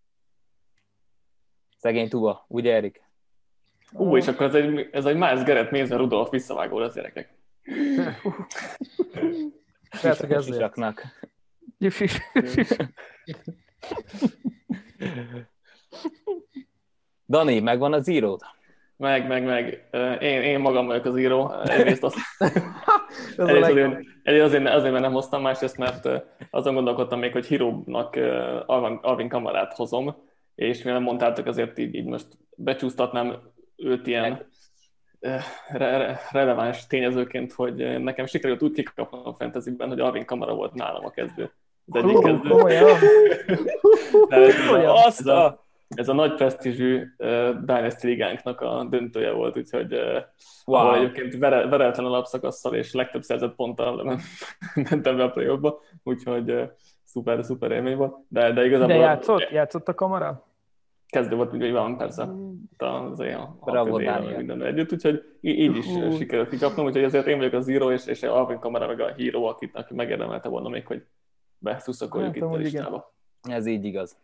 Szegény Tuba, ugye Erik? És akkor ez egy Miles Garrett, Mason Rudolph visszavágó lesz, gyerekek. Dani, megvan az íród? Meg. Én magam vagyok az író. Egyrészt azért, mert nem hoztam, másrészt, mert azon gondolkodtam még, hogy Hírónak Alvin Kamarát hozom, és mivel nem mondtátok, azért így most becsúsztatnám őt ilyen releváns tényezőként, hogy nekem sikerült úgy kikapnom a fantasyben, hogy Alvin Kamara volt nálam a kezdő. Az egyik kezdő. Ez a nagy presztízsű Dynasty ligánknak a döntője volt, úgyhogy ahol egyébként veretlen alapszakasszal és legtöbb szerzett ponttal mentem be a play-offba, úgyhogy szuper élmény volt. De igazából... De játszott a Kamara? Kezdő volt, ugye van persze. Bravo, Dániel. Minden együtt, úgyhogy így is sikerült kikapnom, úgyhogy azért én vagyok az író, és Alvin Kamara meg a híró, aki megérdemelte volna még, hogy beszuszakoljuk itt a listába. Ez így igaz.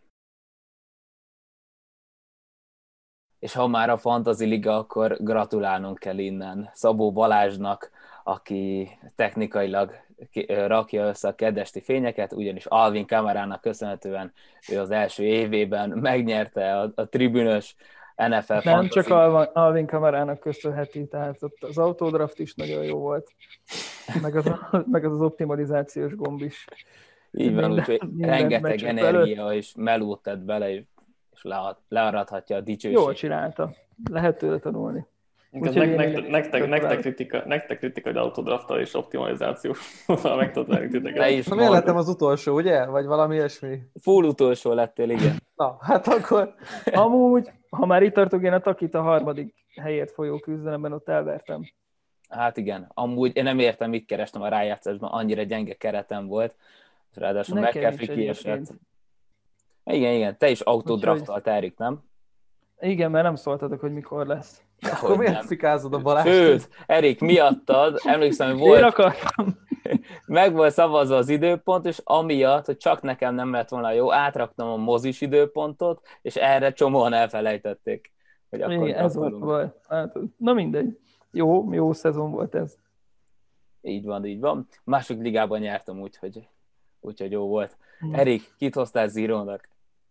És ha már a Fantasy Liga, akkor gratulálnunk kell innen Szabó Balázsnak, aki technikailag rakja össze a kedvesti fényeket, ugyanis Alvin Kamarának köszönhetően ő az első évében megnyerte a tribünös NFL Fantasy. Nem csak Alvin Kamarának köszönheti, tehát ott az autodraft is nagyon jó volt, meg az optimalizációs gomb is. Így van, úgyhogy rengeteg energia és melót tett bele, és learadhatja a dicsőség. Jól csinálta. Lehet tőle tanulni. Nektek kritika, hogy autodrafttal és optimalizációval meg tudod venni titeket. Miért lettem az utolsó, ugye? Vagy valami ilyesmi? Full utolsó lettél, igen. Na, hát akkor... Amúgy, ha már itt tartok, én a Takit a harmadik helyért folyó küzdelemben ott elvertem. Hát igen, amúgy én nem értem, mit kerestem a rájátszásban, annyira gyenge keretem volt, ráadásul McAfee kiesett. Igen, te is autodraftalt, Erik, nem? Igen, mert nem szóltatok, hogy mikor lesz. Akkor miért fikázod a Balást? Sőt, Erik, miattad, emlékszem, hogy volt... Én akartam. Meg volt szavazva az időpont, és amiatt, hogy csak nekem nem lett volna jó, átraktam a mozis időpontot, és erre csomóan elfelejtették. Hogy akkor igen, ez volt baj. Hát, na mindegy. Jó szezon volt ez. Így van. Másik ligában nyertem, úgyhogy jó volt. Erik, kit hoztál Zero-nak?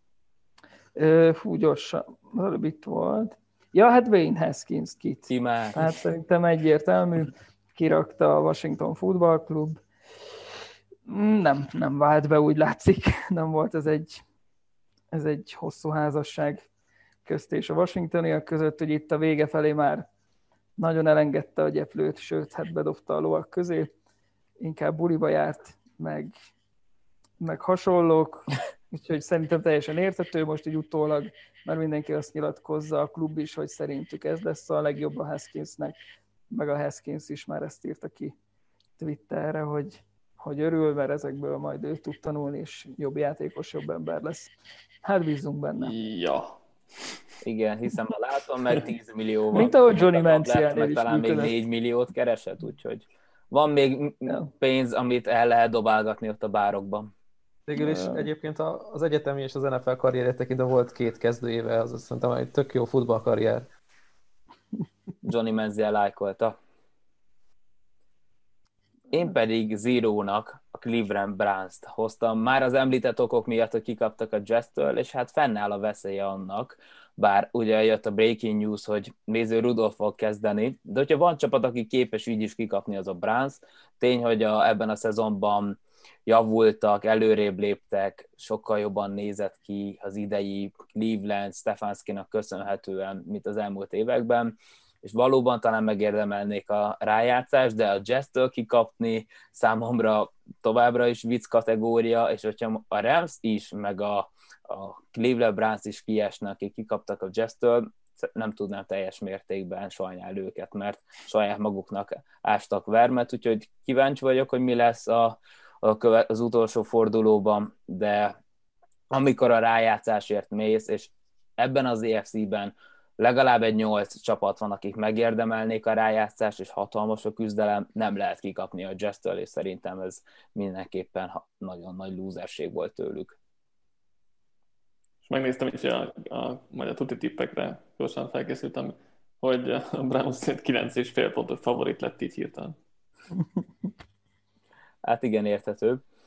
Gyorsan. Előbb itt volt. Ja, hát Wayne Haskins kit. Hát szerintem egyértelmű. Kirakta a Washington Football Club. Nem vált be, úgy látszik. Nem volt ez egy hosszú házasság közt és a washingtoniak között, hogy itt a vége felé már nagyon elengedte a gyeplőt, sőt, hát bedobta a lovak közé. Inkább buliba járt, meg hasonlók, úgyhogy szerintem teljesen érthető, most így utólag, mert mindenki azt nyilatkozza, a klub is, hogy szerintük ez lesz a legjobb a Haskinsnek, meg a Haskins is már ezt írta ki Twitterre, hogy örül, mert ezekből majd ő tud tanulni, és jobb játékos, jobb ember lesz. Hát bízunk benne. Ja. Igen, hiszem, ha látom, meg 10 millió van. Mint ahogy Johnny Manziel meg talán még 4 milliót keresett, úgyhogy van még pénz, amit el lehet dobálgatni ott a bárokban. Végül is egyébként az egyetemi és az NFL karrierje tekintve volt 2 kezdőéve, az szerintem egy tök jó futballkarrier. Johnny Manziel lájkolta. Én pedig Zero-nak a Cleveland Browns-t hoztam. Már az említett okok miatt, hogy kikaptak a Jets-től, és hát fennáll a veszélye annak, bár ugye jött a breaking news, hogy Mason Rudolph fog kezdeni, de hogyha van csapat, aki képes így is kikapni, az a Browns. Tény, hogy ebben a szezonban javultak, előrébb léptek, sokkal jobban nézett ki az idei Cleveland Stefanskinak köszönhetően, mint az elmúlt években, és valóban talán megérdemelnék a rájátszást, de a Jets-től kikapni számomra továbbra is vicc kategória, és hogyha a Rams is, meg a Cleveland Browns is kiesnek, akik kikaptak a Jets-től, nem tudnám teljes mértékben sajnálni őket, mert saját maguknak ástak vermet, úgyhogy kíváncsi vagyok, hogy mi lesz az utolsó fordulóban, de amikor a rájátszásért mész, és ebben az EFC-ben legalább egy 8 csapat van, akik megérdemelnék a rájátszást, és hatalmas a küzdelem, nem lehet kikapni a Jets-től, és szerintem ez mindenképpen nagyon nagy lúzerség volt tőlük. És megnéztem is majd a tuti tippekre, gyorsan felkészültem, hogy a Browns 9,5 pontos favorit lett így hirtelen. Hát igen, érthető.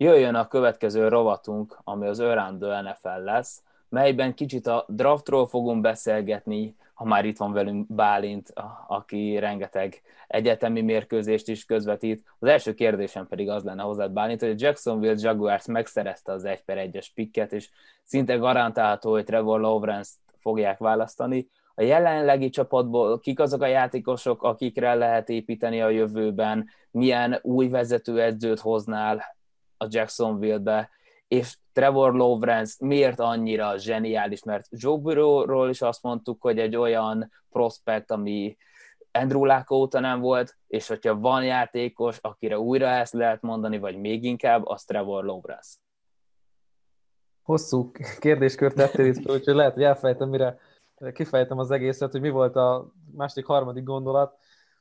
jöjjön a következő rovatunk, ami az Around the NFL lesz, melyben kicsit a draftról fogunk beszélgetni, ha már itt van velünk Bálint, aki rengeteg egyetemi mérkőzést is közvetít. Az első kérdésem pedig az lenne hozzád, Bálint, hogy a Jacksonville Jaguars megszerezte az 1/1-es pikket, és szinte garantálható, hogy Trevor Lawrence-t fogják választani. A jelenlegi csapatból kik azok a játékosok, akikre lehet építeni a jövőben, milyen új vezetőedzőt hoznál a Jacksonville-be, és Trevor Lawrence miért annyira zseniális, mert Joe Burrowról is azt mondtuk, hogy egy olyan prospekt, ami Andrew Luck óta nem volt, és hogyha van játékos, akire újra ezt lehet mondani, vagy még inkább, az Trevor Lawrence. Hosszú kérdéskört tettél itt, úgyhogy lehet, hogy elfelejtem, mire kifejtem az egészet, hogy mi volt a második, harmadik gondolat.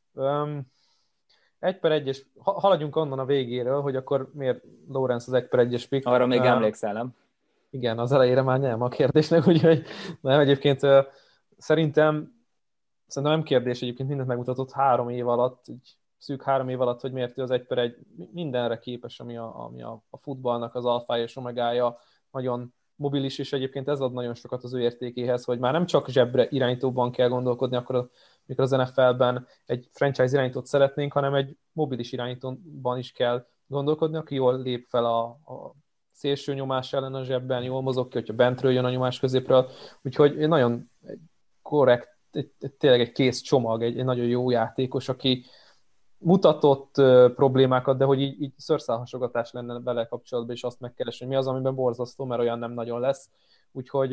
1/1-es, haladjunk onnan a végéről, hogy akkor miért Lawrence az 1/1-es pick. Arra még emlékszel, nem? Igen, az elejére már nem a kérdésnek, úgyhogy nem, egyébként szerintem nem kérdés, egyébként mindent megmutatott 3 év alatt, így szűk 3 év alatt, hogy miért ő az 1/1, mindenre képes, ami a futballnak az alfája és omegája, nagyon mobilis, és egyébként ez ad nagyon sokat az ő értékéhez, hogy már nem csak zsebre irányítóban kell gondolkodni, akkor mikor az NFL-ben egy franchise irányítót szeretnénk, hanem egy mobilis irányítóban is kell gondolkodni, aki jól lép fel a szélső nyomás ellen a zsebben, jól mozog ki, hogyha bentről jön a nyomás középről, úgyhogy nagyon korrekt, tényleg egy kész csomag, egy nagyon jó játékos, aki mutatott problémákat, de hogy így szőrszálhasogatás lenne vele kapcsolatban, és azt megkeresni, hogy mi az, amiben borzasztó, mert olyan nem nagyon lesz. Úgyhogy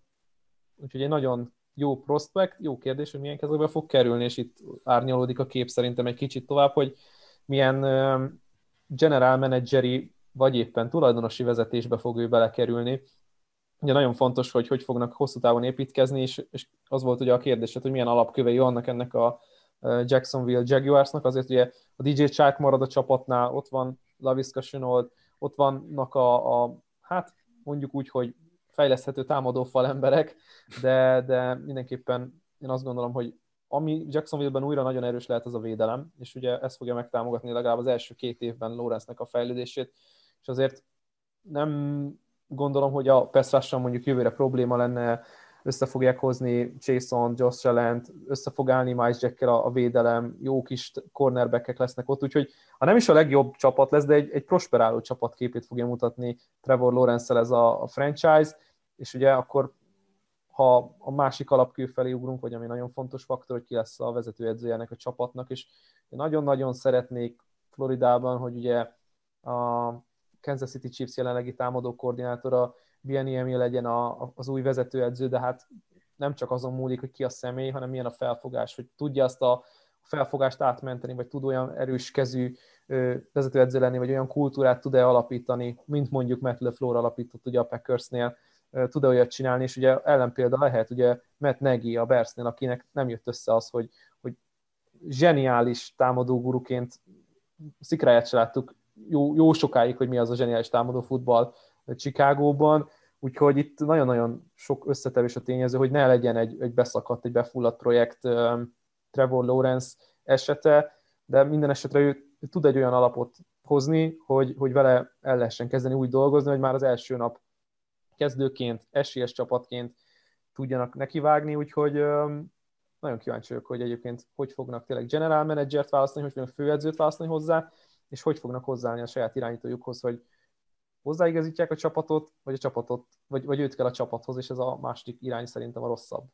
egy nagyon jó prospekt, jó kérdés, hogy milyen kezekbe fog kerülni, és itt árnyalódik a kép szerintem egy kicsit tovább, hogy milyen general manageri, vagy éppen tulajdonosi vezetésbe fog ő belekerülni. Ugye nagyon fontos, hogy fognak hosszú távon építkezni, és az volt ugye a kérdés, hogy milyen alapkövei vannak ennek a Jacksonville Jaguarsnak, azért ugye a DJ Chark marad a csapatnál, ott van Laviska Shenault, ott vannak hát mondjuk úgy, hogy fejleszthető támadófal emberek, de mindenképpen én azt gondolom, hogy ami Jacksonville-ben újra nagyon erős lehet, az a védelem, és ugye ez fogja megtámogatni legalább az első 2 évben Lawrence-nek a fejlődését, és azért nem gondolom, hogy a pass rush-on mondjuk jövőre probléma lenne, össze fogják hozni Chason, Josh Allen-t, össze fog állni Miles Jackkel a védelem, jó kis cornerbackek lesznek ott, úgyhogy ha nem is a legjobb csapat lesz, de egy prosperáló csapatképét fogja mutatni Trevor Lawrence-szel ez a franchise, és ugye akkor, ha a másik alapkő felé ugrunk, vagy ami nagyon fontos faktor, hogy ki lesz a vezetőedzője a csapatnak, és én nagyon-nagyon szeretnék Floridában, hogy ugye a Kansas City Chiefs jelenlegi támadó koordinátora Bieniemy legyen az új vezetőedző, de hát nem csak azon múlik, hogy ki a személy, hanem milyen a felfogás, hogy tudja azt a felfogást átmenteni, vagy tud olyan erős kezű vezetőedző lenni, vagy olyan kultúrát tud-e alapítani, mint mondjuk Matt LaFleur alapított ugye a Packersnél, tud-e olyat csinálni, és ugye ellenpélda lehet ugye Matt Nagy a Bearsnél, akinek nem jött össze az, hogy zseniális támadó guruként szikráját se láttuk jó sokáig, hogy mi az a zseniális támadó futball Chicagóban, úgyhogy itt nagyon-nagyon sok összetevés a tényező, hogy ne legyen egy beszakadt, egy befulladt projekt Trevor Lawrence esete, de minden esetre ő tud egy olyan alapot hozni, hogy vele el lehessen kezdeni úgy dolgozni, hogy már az első nap kezdőként, esélyes csapatként tudjanak nekivágni, úgyhogy nagyon kíváncsi vagyok, hogy egyébként hogy fognak tényleg general managert választani, hogy fognak főedzőt választani hozzá, és hogy fognak hozzáállni a saját irányítójukhoz, hogy hozzáigazítják a csapatot, vagy őt kell a csapathoz, és ez a második irány szerintem a rosszabb.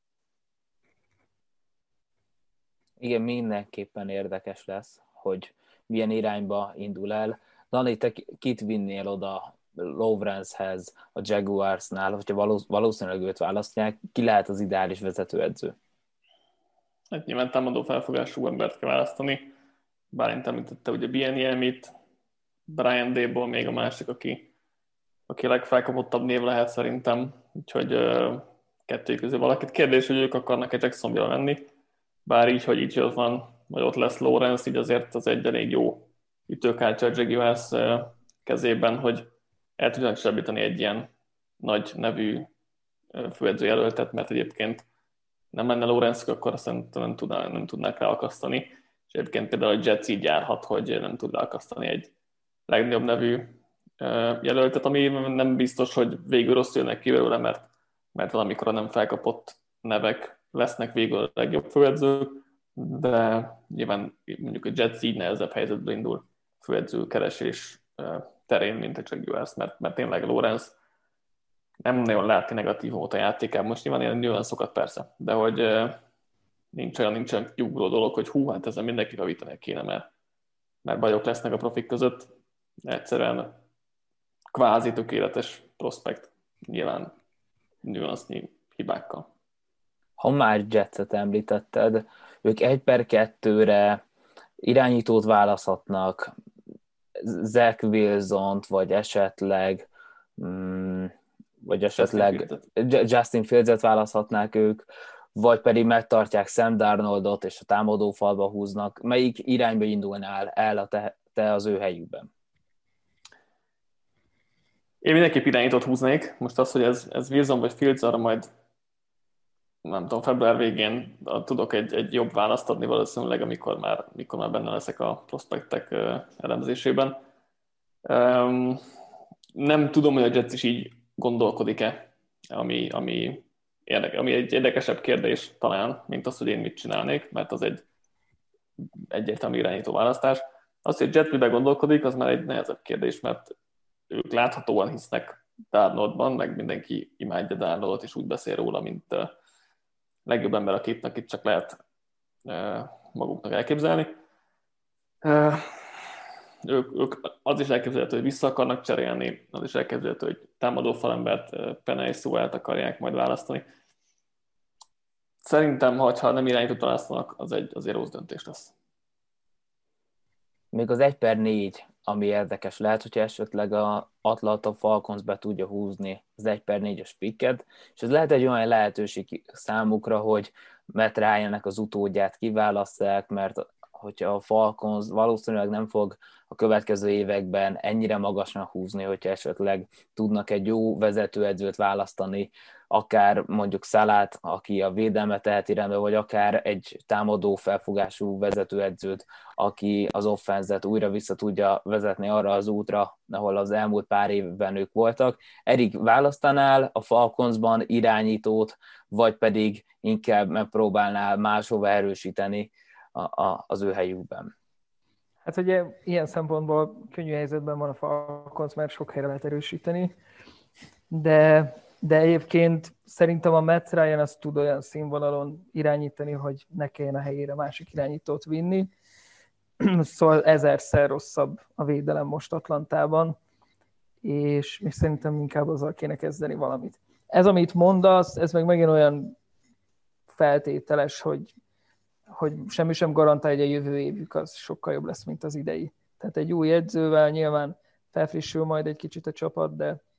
Igen, mindenképpen érdekes lesz, hogy milyen irányba indul el. Dani, te kit vinnél oda Lawrence-hez a Jaguarsnál, hogyha valószínűleg őt választják, ki lehet az ideális vezetőedző? Hát nyilván támadó felfogású embert kell választani. Bálint említette ugye Bieniemyt, Brian Daboll még a másik, aki legfelkapottabb név lehet szerintem, úgyhogy kettőjük közül valakit. Kérdés, hogy ők akarnak-e Jacksonville lenni, bár így, hogy így ott van, vagy ott lesz Lawrence, így azért az egy elég jó ütőkártya a Jaguars kezében, hogy el tudnak csebbíteni egy ilyen nagy nevű főedzőjelöltet, mert egyébként nem lenne Lawrence, akkor szerintem nem tudnák leakasztani. És egyébként például a Jets így járhat, hogy nem tud leakasztani egy legnagyobb nevű jelöltet, ami nem biztos, hogy végül rossz jönnek ki belőle, mert valamikor a nem felkapott nevek lesznek végül a legjobb főedzők, de nyilván mondjuk a Jets így nehezebb helyzetből indul főedző keresés terén, mint a Jaguars, mert tényleg Lawrence nem nagyon látni negatívumot a játékában. Most nyilván ilyen nüanszokat persze, de hogy nincs olyan nyugró dolog, hogy hú, hát ezzel mindenki javítani kéne, mert bajok lesznek a profik között. Egyszerűen kvázi tökéletes prospekt, nyilván nüansznyi hibákkal. Ha már Jetset említetted, ők 1/2-re irányítót választhatnak, Zach Wilsont, vagy esetleg Justin Fields-et választhatnák ők, vagy pedig megtartják Sam Darnoldot, és a támadó falba húznak. Melyik irányba indulnál el te az ő helyükben? Én mindenképp irányítót húznék. Most az, hogy ez Wilson vagy Fields, arra majd nem tudom, február végén tudok egy jobb választ adni valószínűleg, amikor már benne leszek a prospektek elemzésében. Nem tudom, hogy a Jets is így gondolkodik-e, ami egy érdekesebb kérdés talán, mint az, hogy én mit csinálnék, mert az egy egyértelmű irányító választás. Az, hogy a Jets miben gondolkodik, az már egy nehezebb kérdés, mert ők láthatóan hisznek Darnoldban, meg mindenki imádja Darnoldot, és úgy beszél róla, mint legjobb ember a képnek, itt csak lehet maguknak elképzelni. Ők az is elképzelhető, hogy vissza akarnak cserélni, az is elképzelhető, hogy támadó falembert Penei Sewellt akarják majd választani. Szerintem, ha nem irányítót választanak, az azért rossz döntés lesz. Még az 1/4, ami érdekes lehet, hogyha esetleg a Atlanta Falcons be tudja húzni az 1/4-es picket, és ez lehet egy olyan lehetőség számukra, hogy Matt Ryannek az utódját kiválasszák, mert hogyha a Falcons valószínűleg nem fog a következő években ennyire magasra húzni, hogyha esetleg tudnak egy jó vezetőedzőt választani, akár mondjuk Salát, aki a védelmet teheti rendbe, vagy akár egy támadó felfogású vezetőedzőt, aki az offenzet újra vissza tudja vezetni arra az útra, ahol az elmúlt pár évben ők voltak. Erik, választanál a Falconsban irányítót, vagy pedig inkább megpróbálnál máshova erősíteni az ő helyükben? Hát ugye ilyen szempontból könnyű helyzetben van a Falcons, mert sok helyre lehet erősíteni, de egyébként szerintem a Matt Ryan azt tud olyan színvonalon irányítani, hogy ne kelljen a helyére másik irányítót vinni. Szóval 1000-szer rosszabb a védelem most Atlantában, és szerintem inkább azzal kéne kezdeni valamit. Ez, amit mondasz, ez meg megint olyan feltételes, hogy semmi sem garantálja, hogy a jövő évük az sokkal jobb lesz, mint az idei. Tehát egy új edzővel nyilván felfrissül majd egy kicsit a csapat,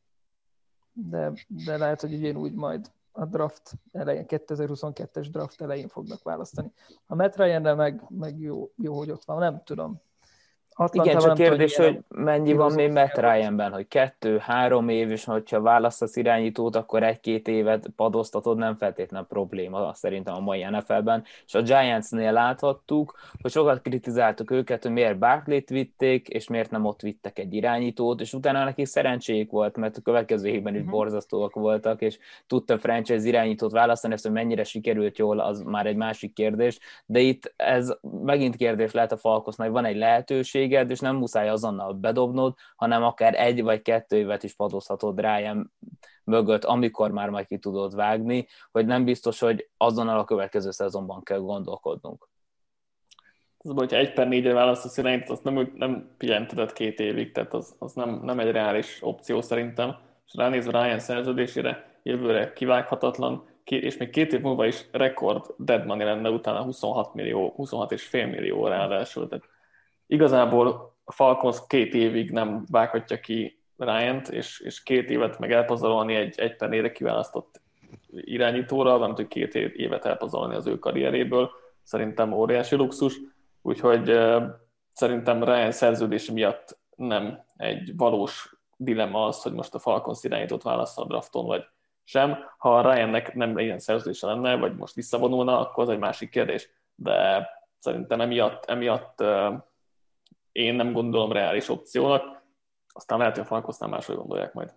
de lehet, hogy ugyanúgy majd a draft elején, 2022-es draft elején fognak választani. A Matt Ryanre meg jó, hogy ott van, nem tudom. Igen, csak kérdés, hogy mennyi van még Matt Ryanben, hogy 2-3 év, és hogyha választasz irányítót, akkor 1-2 évet padoztatod, nem feltétlenül probléma szerintem a mai NFL-ben. És a Giantsnél láthattuk, hogy sokat kritizáltuk őket, hogy miért Barkley-t vitték, és miért nem ott vittek egy irányítót, és utána nekik szerencséjük volt, mert a következő évben is borzasztóak voltak, és tudta franchise irányítót választani, ezt, hogy mennyire sikerült jól, az már egy másik kérdés, de itt ez megint kérdés lehet a Falconsnak, van egy lehetőség, és nem muszáj azonnal bedobnod, hanem akár 1 vagy 2 évet is padozhatod Ryan mögött, amikor már majd ki tudod vágni, hogy nem biztos, hogy azonnal a következő szezonban kell gondolkodnunk. Az, hogyha 1/4-re választasz irányt, azt nem pihenteted 2 évig, tehát az nem egy reális opció szerintem. És ránézve Ryan szerződésére, jövőre kivághatatlan, és még 2 év múlva is rekord dead money lenne utána 26,5 millió ráadásul. Tehát igazából a Falcons 2 évig nem vághatja ki Ryant, és 2 évet meg elpazarolni egy 1/4-re kiválasztott irányítóra, nem tud 2 évet elpazarolni az ő karrieréből, szerintem óriási luxus, úgyhogy szerintem Ryan szerződése miatt nem egy valós dilemma az, hogy most a Falcons irányítót választ a drafton, vagy sem. Ha a Ryannek nem ilyen szerződése lenne, vagy most visszavonulna, akkor az egy másik kérdés, de szerintem emiatt én nem gondolom reális opciónak. Aztán lehet, hogy a Falconsnál máshogy gondolják majd.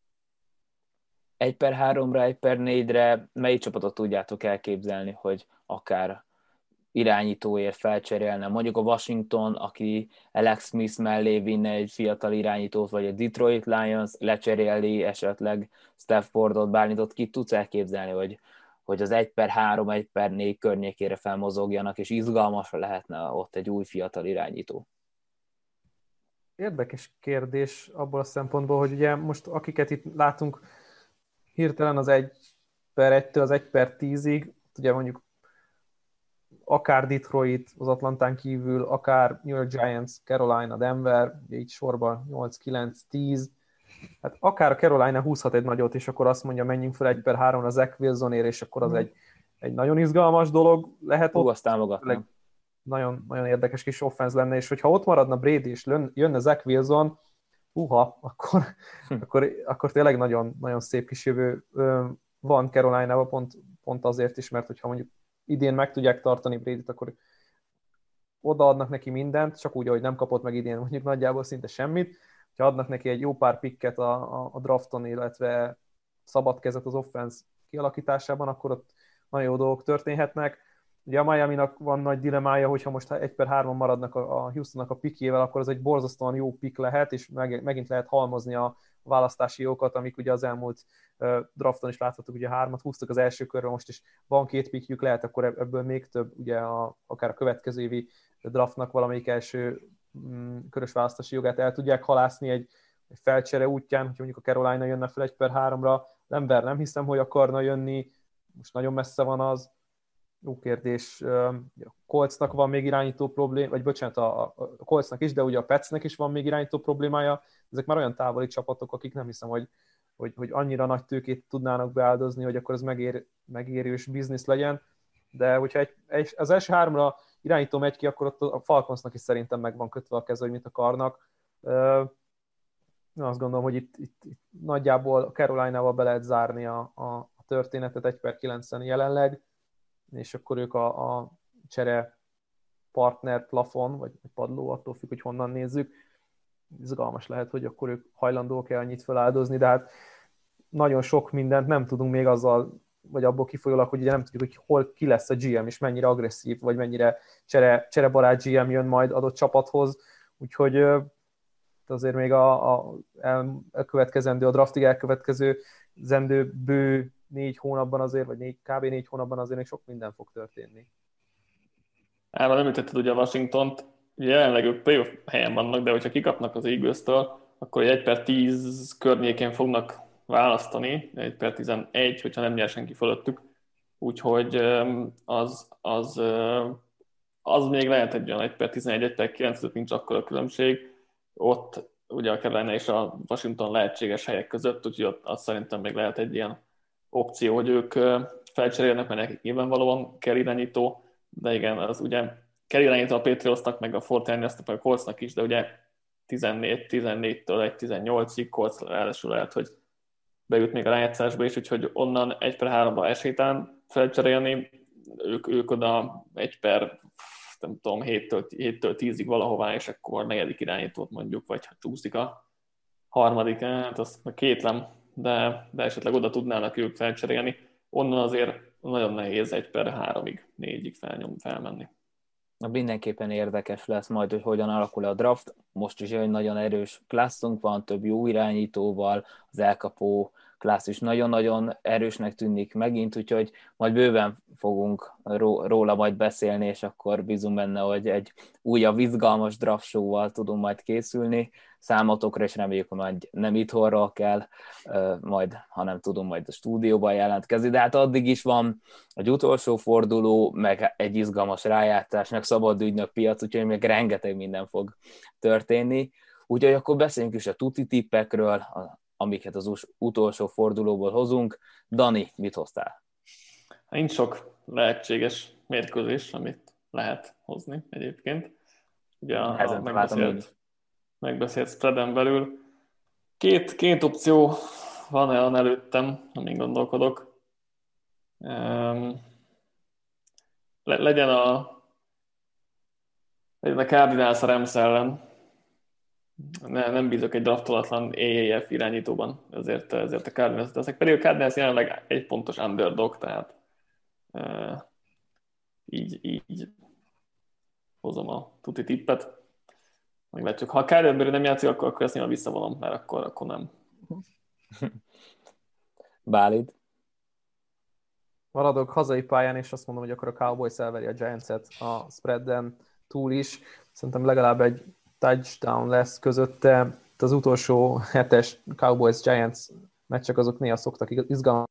1/3-ra, 1/4-re melyik csapatot tudjátok elképzelni, hogy akár irányítóért felcserélne? Mondjuk a Washington, aki Alex Smith mellé vinne egy fiatal irányítót, vagy a Detroit Lions lecseréli esetleg Staffordot, bármitot, ki tudsz elképzelni, hogy az 1/3, 1/4 környékére felmozogjanak, és izgalmas lehetne ott egy új fiatal irányító? Érdekes kérdés abból a szempontból, hogy ugye most akiket itt látunk hirtelen az 1/1-től az 1/10-ig, ugye mondjuk akár Detroit az Atlantán kívül, akár New York Giants, Carolina, Denver, így sorban 8-9-10, hát akár a Carolina húzhat egy nagyot, és akkor azt mondja, menjünk fel 1/3-ra Zach Wilsonért, és akkor az egy nagyon izgalmas dolog lehet ott. Azt támogatnám. Nagyon, nagyon érdekes kis offense lenne, és hogyha ott maradna Brady, és jönne Zach Wilson, akkor tényleg nagyon, nagyon szép kis jövő van Caroline-nában, pont azért is, mert hogyha mondjuk idén meg tudják tartani Brady-t, akkor odaadnak neki mindent, csak úgy, ahogy nem kapott meg idén mondjuk nagyjából szinte semmit. Ha adnak neki egy jó pár picket a drafton, illetve szabad kezet az offense kialakításában, akkor ott nagyon jó dolgok történhetnek. Ugye a Miami-nak van nagy dilemája, hogyha most 1/3 maradnak a Houstonnak a pikjével, akkor az egy borzasztóan jó pik lehet, és megint lehet halmozni a választási jókat, amik ugye az elmúlt drafton is láthattuk, ugye 3-at húztak az első körre, most is van 2 pikjük, lehet akkor ebből még több, ugye akár a következő évi draftnak valamelyik első körös választási jogát el tudják halászni egy felcsere útján, hogyha mondjuk a Carolina jönne fel 1/3-ra, Denver nem hiszem, hogy akarna jönni, most nagyon messze van az. Jó kérdés. A Coltsnak van még irányító probléma, vagy bocsánat, a Coltsnak is, de ugye a Petsnek is van még irányító problémája. Ezek már olyan távoli csapatok, akik nem hiszem, hogy annyira nagy tőkét tudnának beáldozni, hogy akkor ez megérős biznisz legyen. De hogyha az első 3-ra irányító megy ki, akkor ott a Falconsnak is szerintem meg van kötve a keze, hogy mit akarnak. Azt gondolom, hogy itt nagyjából a Caroline-val be lehet zárni a történetet 1/9 jelenleg, és akkor ők a csere partner plafon, vagy padló, attól függ, hogy honnan nézzük. Izgalmas lehet, hogy akkor ők hajlandóak-e annyit feláldozni, de hát nagyon sok mindent nem tudunk még azzal, vagy abból kifolyólag, hogy ugye nem tudjuk, hogy hol ki lesz a GM, és mennyire agresszív, vagy mennyire cserebarát GM jön majd adott csapathoz, úgyhogy azért még a draftig elkövetkező zendő bő 4 hónapban azért, vagy kb. 4 hónapban azért még sok minden fog történni. Nem említetted ugye a Washingtont, ugye jelenleg ők playoff helyen vannak, de hogyha kikapnak az Eagles-től, akkor 1/10 környékén fognak választani, 1/11, hogyha nem nyer senki fölöttük. Úgyhogy az még lehet egy olyan 1/11, 1/9, nincs akkora különbség. Ott ugye a Carolina és a Washington lehetséges helyek között, úgyhogy ott azt szerintem még lehet egy ilyen opció, hogy ők felcserélnek, mert nekik nyilvánvalóan kell irányító, de igen, az ugye kell irányító a Patriotsnak, meg a 49ersnek, meg a Coltsnak is, de ugye 14-től 1/18-ig Colts ráadásul lehet, hogy bejut még a rájátszásba is, úgyhogy onnan 1/3-ba esélytelen felcserélni, ők oda 7-től 10-ig valahová, és akkor negyedik irányítót mondjuk, vagy ha csúszik a harmadik, hát azt kétlem, de esetleg oda tudnának ők felcserélni. Onnan azért nagyon nehéz 1/3-ig, 4-ig felmenni. Mindenképpen érdekes lesz majd, hogy hogyan alakul a draft. Most is egy nagyon erős klasszunk van, több jó irányítóval, az elkapó klassz is nagyon-nagyon erősnek tűnik megint, úgyhogy majd bőven fogunk róla majd beszélni, és akkor bízunk benne, hogy egy újabb izgalmas draft show-val tudunk majd készülni számotokra, és reméljük, hogy majd nem itthonról kell, hanem tudunk majd a stúdióban jelentkezni, de hát addig is van egy utolsó forduló, meg egy izgalmas rájátszás, meg szabad ügynök piac, úgyhogy még rengeteg minden fog történni. Úgyhogy akkor beszéljünk is a tuti tippekről, amiket az utolsó fordulóból hozunk. Dani, mit hoztál? Nincs sok lehetséges mérkőzés, amit lehet hozni egyébként. Ugye a megbeszélt spreaden belül. Két opció van olyan előttem, amin gondolkodok. Legyen a Cardinals a Rams ellen. Nem bízok egy draftolatlan AAF irányítóban, ezért a Cardinals teszek. Pedig a Cardinals jelenleg egy pontos underdog, tehát így hozom a tuti tippet. Meglátjuk. Ha a Kyler Murray nem játszik, akkor ezt nyilván visszavonom, mert akkor nem. Bálint. Maradok hazai pályán, és azt mondom, hogy akkor a Cowboys elveri a Giants-et a spreaden túl is. Szerintem legalább egy touchdown lesz közötte. Az utolsó hetes Cowboys-Giants meccsek azok néha szoktak izgalmas.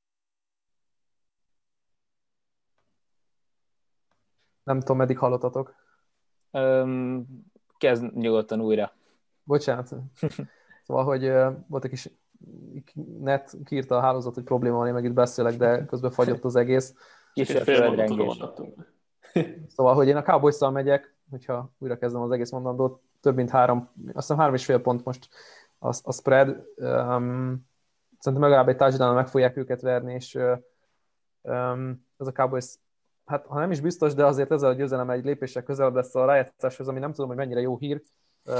Nem tudom, meddig hallottatok. Kezd nyugodtan újra. Bocsánat. Szóval, hogy volt egy kis net kiírta a hálózat, hogy probléma van, én meg itt beszélek, de közben fagyott az egész. Kisebb földrengés. Szóval, hogy én a Cowboys-szal megyek, hogyha újra kezdem az egész mondandót, több mint 3,5 pont most a spread. Szerintem legalább egy touchdown meg fogják őket verni, és ez a Cowboys, hát ha nem is biztos, de azért ezzel a győzelem egy lépéssel közelebb lesz a rájátszáshoz, ami nem tudom, hogy mennyire jó hír.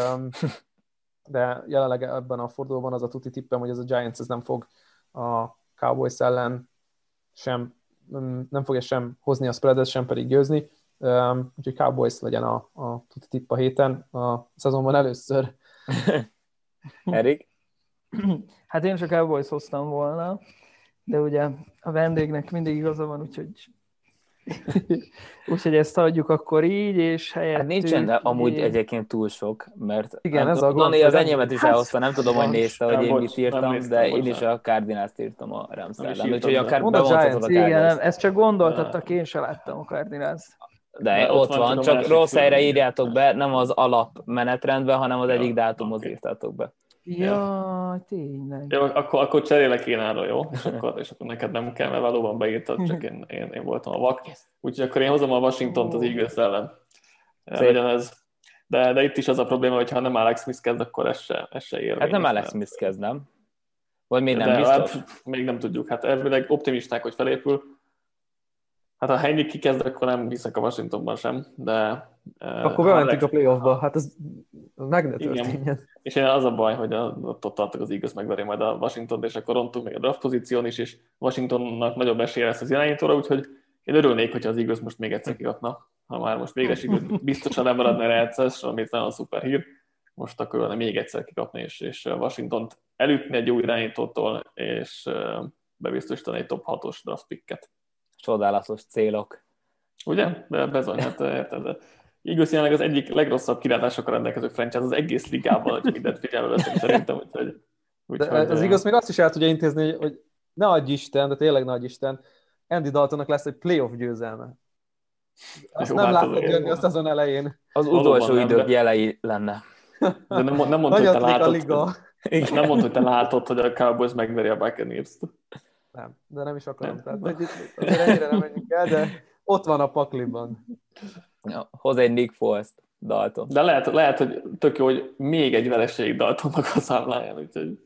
De jelenleg ebben a fordulóban az a tuti tippem, hogy ez a Giants ez nem fog a Cowboys ellen nem fogja sem hozni a spreadet, sem pedig győzni. Úgyhogy Cowboys legyen a tuti tipp a héten, a szezonban először. Erik? Hát én csak Cowboys hoztam volna, de ugye a vendégnek mindig igaza van, úgyhogy ezt adjuk akkor így, és helyettük... Hát nincsen amúgy egyébként túl sok, mert igen, ez a gond. Dani az enyémet is elhozta, nem tudom, hogy nézte, hogy én mit írtam, néztem, de én is a Cardinals-t írtam a Rams ellen, úgyhogy akár Mondd a bevonhatod a Igen, Cardinals. ezt csak gondoltattak, én se láttam a Cardinals. De ott van, csak rossz helyre írjátok be, nem az alap menetrendben, hanem az egyik dátumhoz írtátok be. Jaj, tényleg. Jó, akkor cserélek én arra, jó? És akkor neked nem kell, mert valóban beírtad, csak én voltam a vak. Úgyhogy akkor én hozom a Washingtont az Eagles ellen. De itt is az a probléma, hogy ha nem Alex Smith kezd, akkor ez se érvényes. Hát nem Alex Smith kezd, nem? Vagy még nem de biztos? Hát, még nem tudjuk. Hát elvileg optimisták, hogy felépül. Hát ha Henry kikezd, akkor nem hiszek a Washingtonban sem, de... Akkor bementünk a playoffba, hát ez meg ne történjen. És én az a baj, hogy ott tartok az Eagles megveri majd a Washington-t, és akkor rontunk még a draft pozíción is, és Washingtonnak nagyobb esélye lesz az irányítóra, úgyhogy én örülnék, hogyha az Eagles most még egyszer kikapna. Ha már most végre sikerült biztosan nem maradna rájátszás, amit nagyon szuper hír, most akkor lenne még egyszer kikapni, és Washingtont elütni egy új irányítótól, és bebiztosítani egy top 6-os draft picket. Csodálatos célok. Ugye? Bezony, hát érted. Eagles jelenleg az egyik legrosszabb kilátásokkal rendelkező franchise az egész ligában, hogy mindent figyelme veszünk szerintem. De az igaz, még azt is el tudja intézni, hogy ne adj Isten, de tényleg ne adj Isten, Andy Daltonnak lesz egy playoff győzelme. Azt nem láttad jönni a szezon elején. Az utolsó idők jelei lenne. De nem mondd, hogy te látod, hogy a Cowboys megveri a Buccaneers-t. Nem, de nem is akarom. Tehát, azért ennyire nem menjünk el, de ott van a pakliban. Ja, hoz egy Nick Foles-t, Dalton. De lehet, hogy tök jó, hogy még egy vereség Daltonnak a számláján, úgyhogy...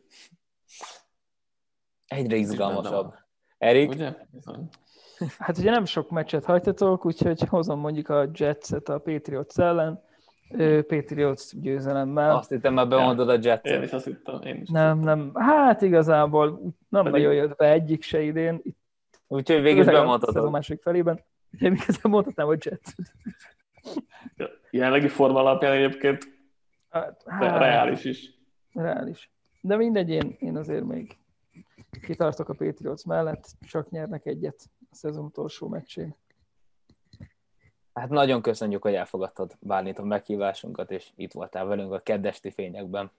Egyre izgalmasabb. Erik? Ugye? Hát ugye nem sok meccset hagytatok, úgyhogy hozom mondjuk a Jetset a Patriots ellen, Patriots győzelemmel. Azt hittem, már bemondod a Jetset. Én is azt hittem. Nem. Hát igazából nem nagyon jött be egyik se idén. Úgyhogy végül bemondhatod. A második felében. Én igazán mondhatnám a Jetset. Jelenlegi forma alapján egyébként reális is. Reális. De mindegy, én azért még kitartok a Patriots mellett, csak nyernek egyet a szezon utolsó meccsén. Hát nagyon köszönjük, hogy elfogadtad Bálint a meghívásunkat, és itt voltál velünk a keddesti fényekben.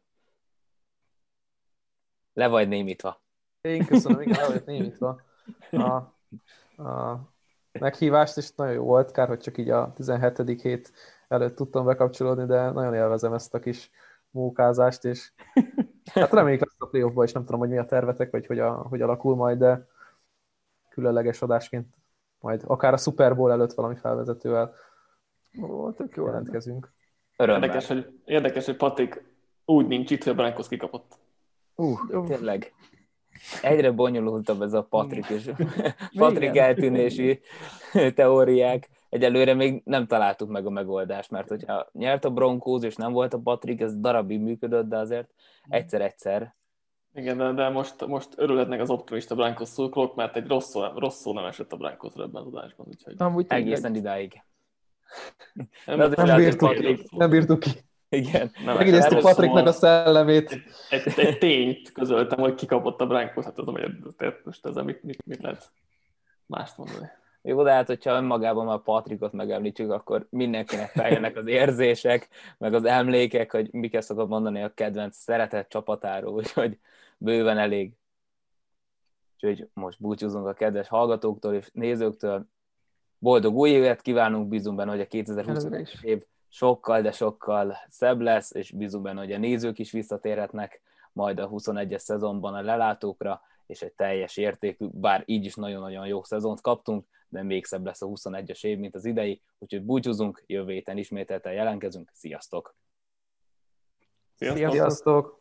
Le vagy némítva. Én köszönöm, igen, le vagy némítva a meghívást, és nagyon jó volt, kár, hogy csak így a 17. hét előtt tudtam bekapcsolódni, de nagyon élvezem ezt a kis mókázást, és hát reméljük lesz a playoffba, és nem tudom, hogy mi a tervetek, vagy hogy alakul majd, de különleges adásként majd akár a Super Bowl előtt valami felvezetővel tök jó jelentkezünk. Érdekes, hogy Patrik úgy nincs itt, hogy a Broncos kikapott. Tényleg. Egyre bonyolultabb ez a Patrik és Patrik eltűnési teóriák. egyelőre még nem találtuk meg a megoldást, mert hogyha nyert a Broncos, és nem volt a Patrick, ez darabig működött, de azért egyszer-egyszer. Igen, de most örülhetnek az optimista Broncos szurkolók, mert egy rosszul nem esett a Broncos ebben az adásban. Úgyhogy... Egészen idáig. Nem bírtuk ki. Igen. Megidéztük Patricknak a szellemét. Egy tényt közöltem, hogy kikapott a Broncos, hát tudom, hogy most ezzel mit lehet mást mondani. Jó, de hát, hogyha önmagában már Patrickot megemlítjük, akkor mindenkinek feljönnek az érzések, meg az emlékek, hogy miket szokott mondani a kedvenc szeretett csapatáról, úgyhogy bőven elég. Úgyhogy most búcsúzunk a kedves hallgatóktól és nézőktől. Boldog új évet kívánunk, bízunk benne, hogy a 2021 év sokkal, de sokkal szebb lesz, és bízunk benne, hogy a nézők is visszatérhetnek majd a 21-es szezonban a lelátókra, és egy teljes értékű, bár így is nagyon-nagyon jó szezont kaptunk, de még szebb lesz a 21-es év, mint az idei, úgyhogy búcsúzunk, jövő héten ismételten jelentkezünk. Sziasztok! Sziasztok!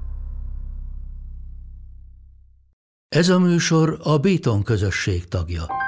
Ez a műsor a Béton közösség tagja.